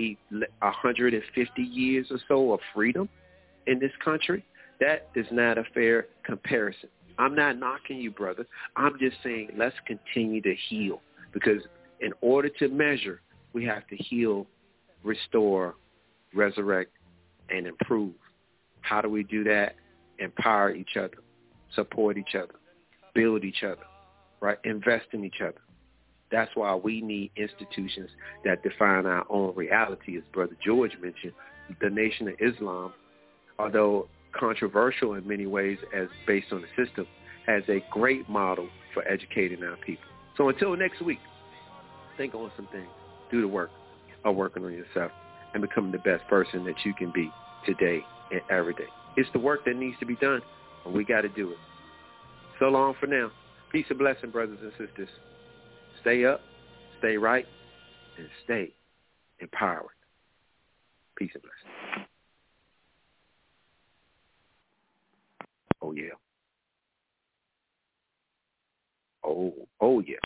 150 years or so of freedom in this country, that is not a fair comparison. I'm not knocking you, brother. I'm just saying let's continue to heal, because in order to measure, we have to heal, restore, resurrect, and improve. How do we do that? Empower each other, support each other, build each other, right? Invest in each other. That's why we need institutions that define our own reality. As Brother George mentioned, the Nation of Islam, although controversial in many ways as based on the system, has a great model for educating our people. So until next week, think on some things. Do the work of working on yourself and becoming the best person that you can be today and every day. It's the work that needs to be done, and we got to do it. So long for now. Peace and blessing, brothers and sisters. Stay up, stay right, and stay empowered. Peace and blessing. Oh, yeah. Oh, yeah.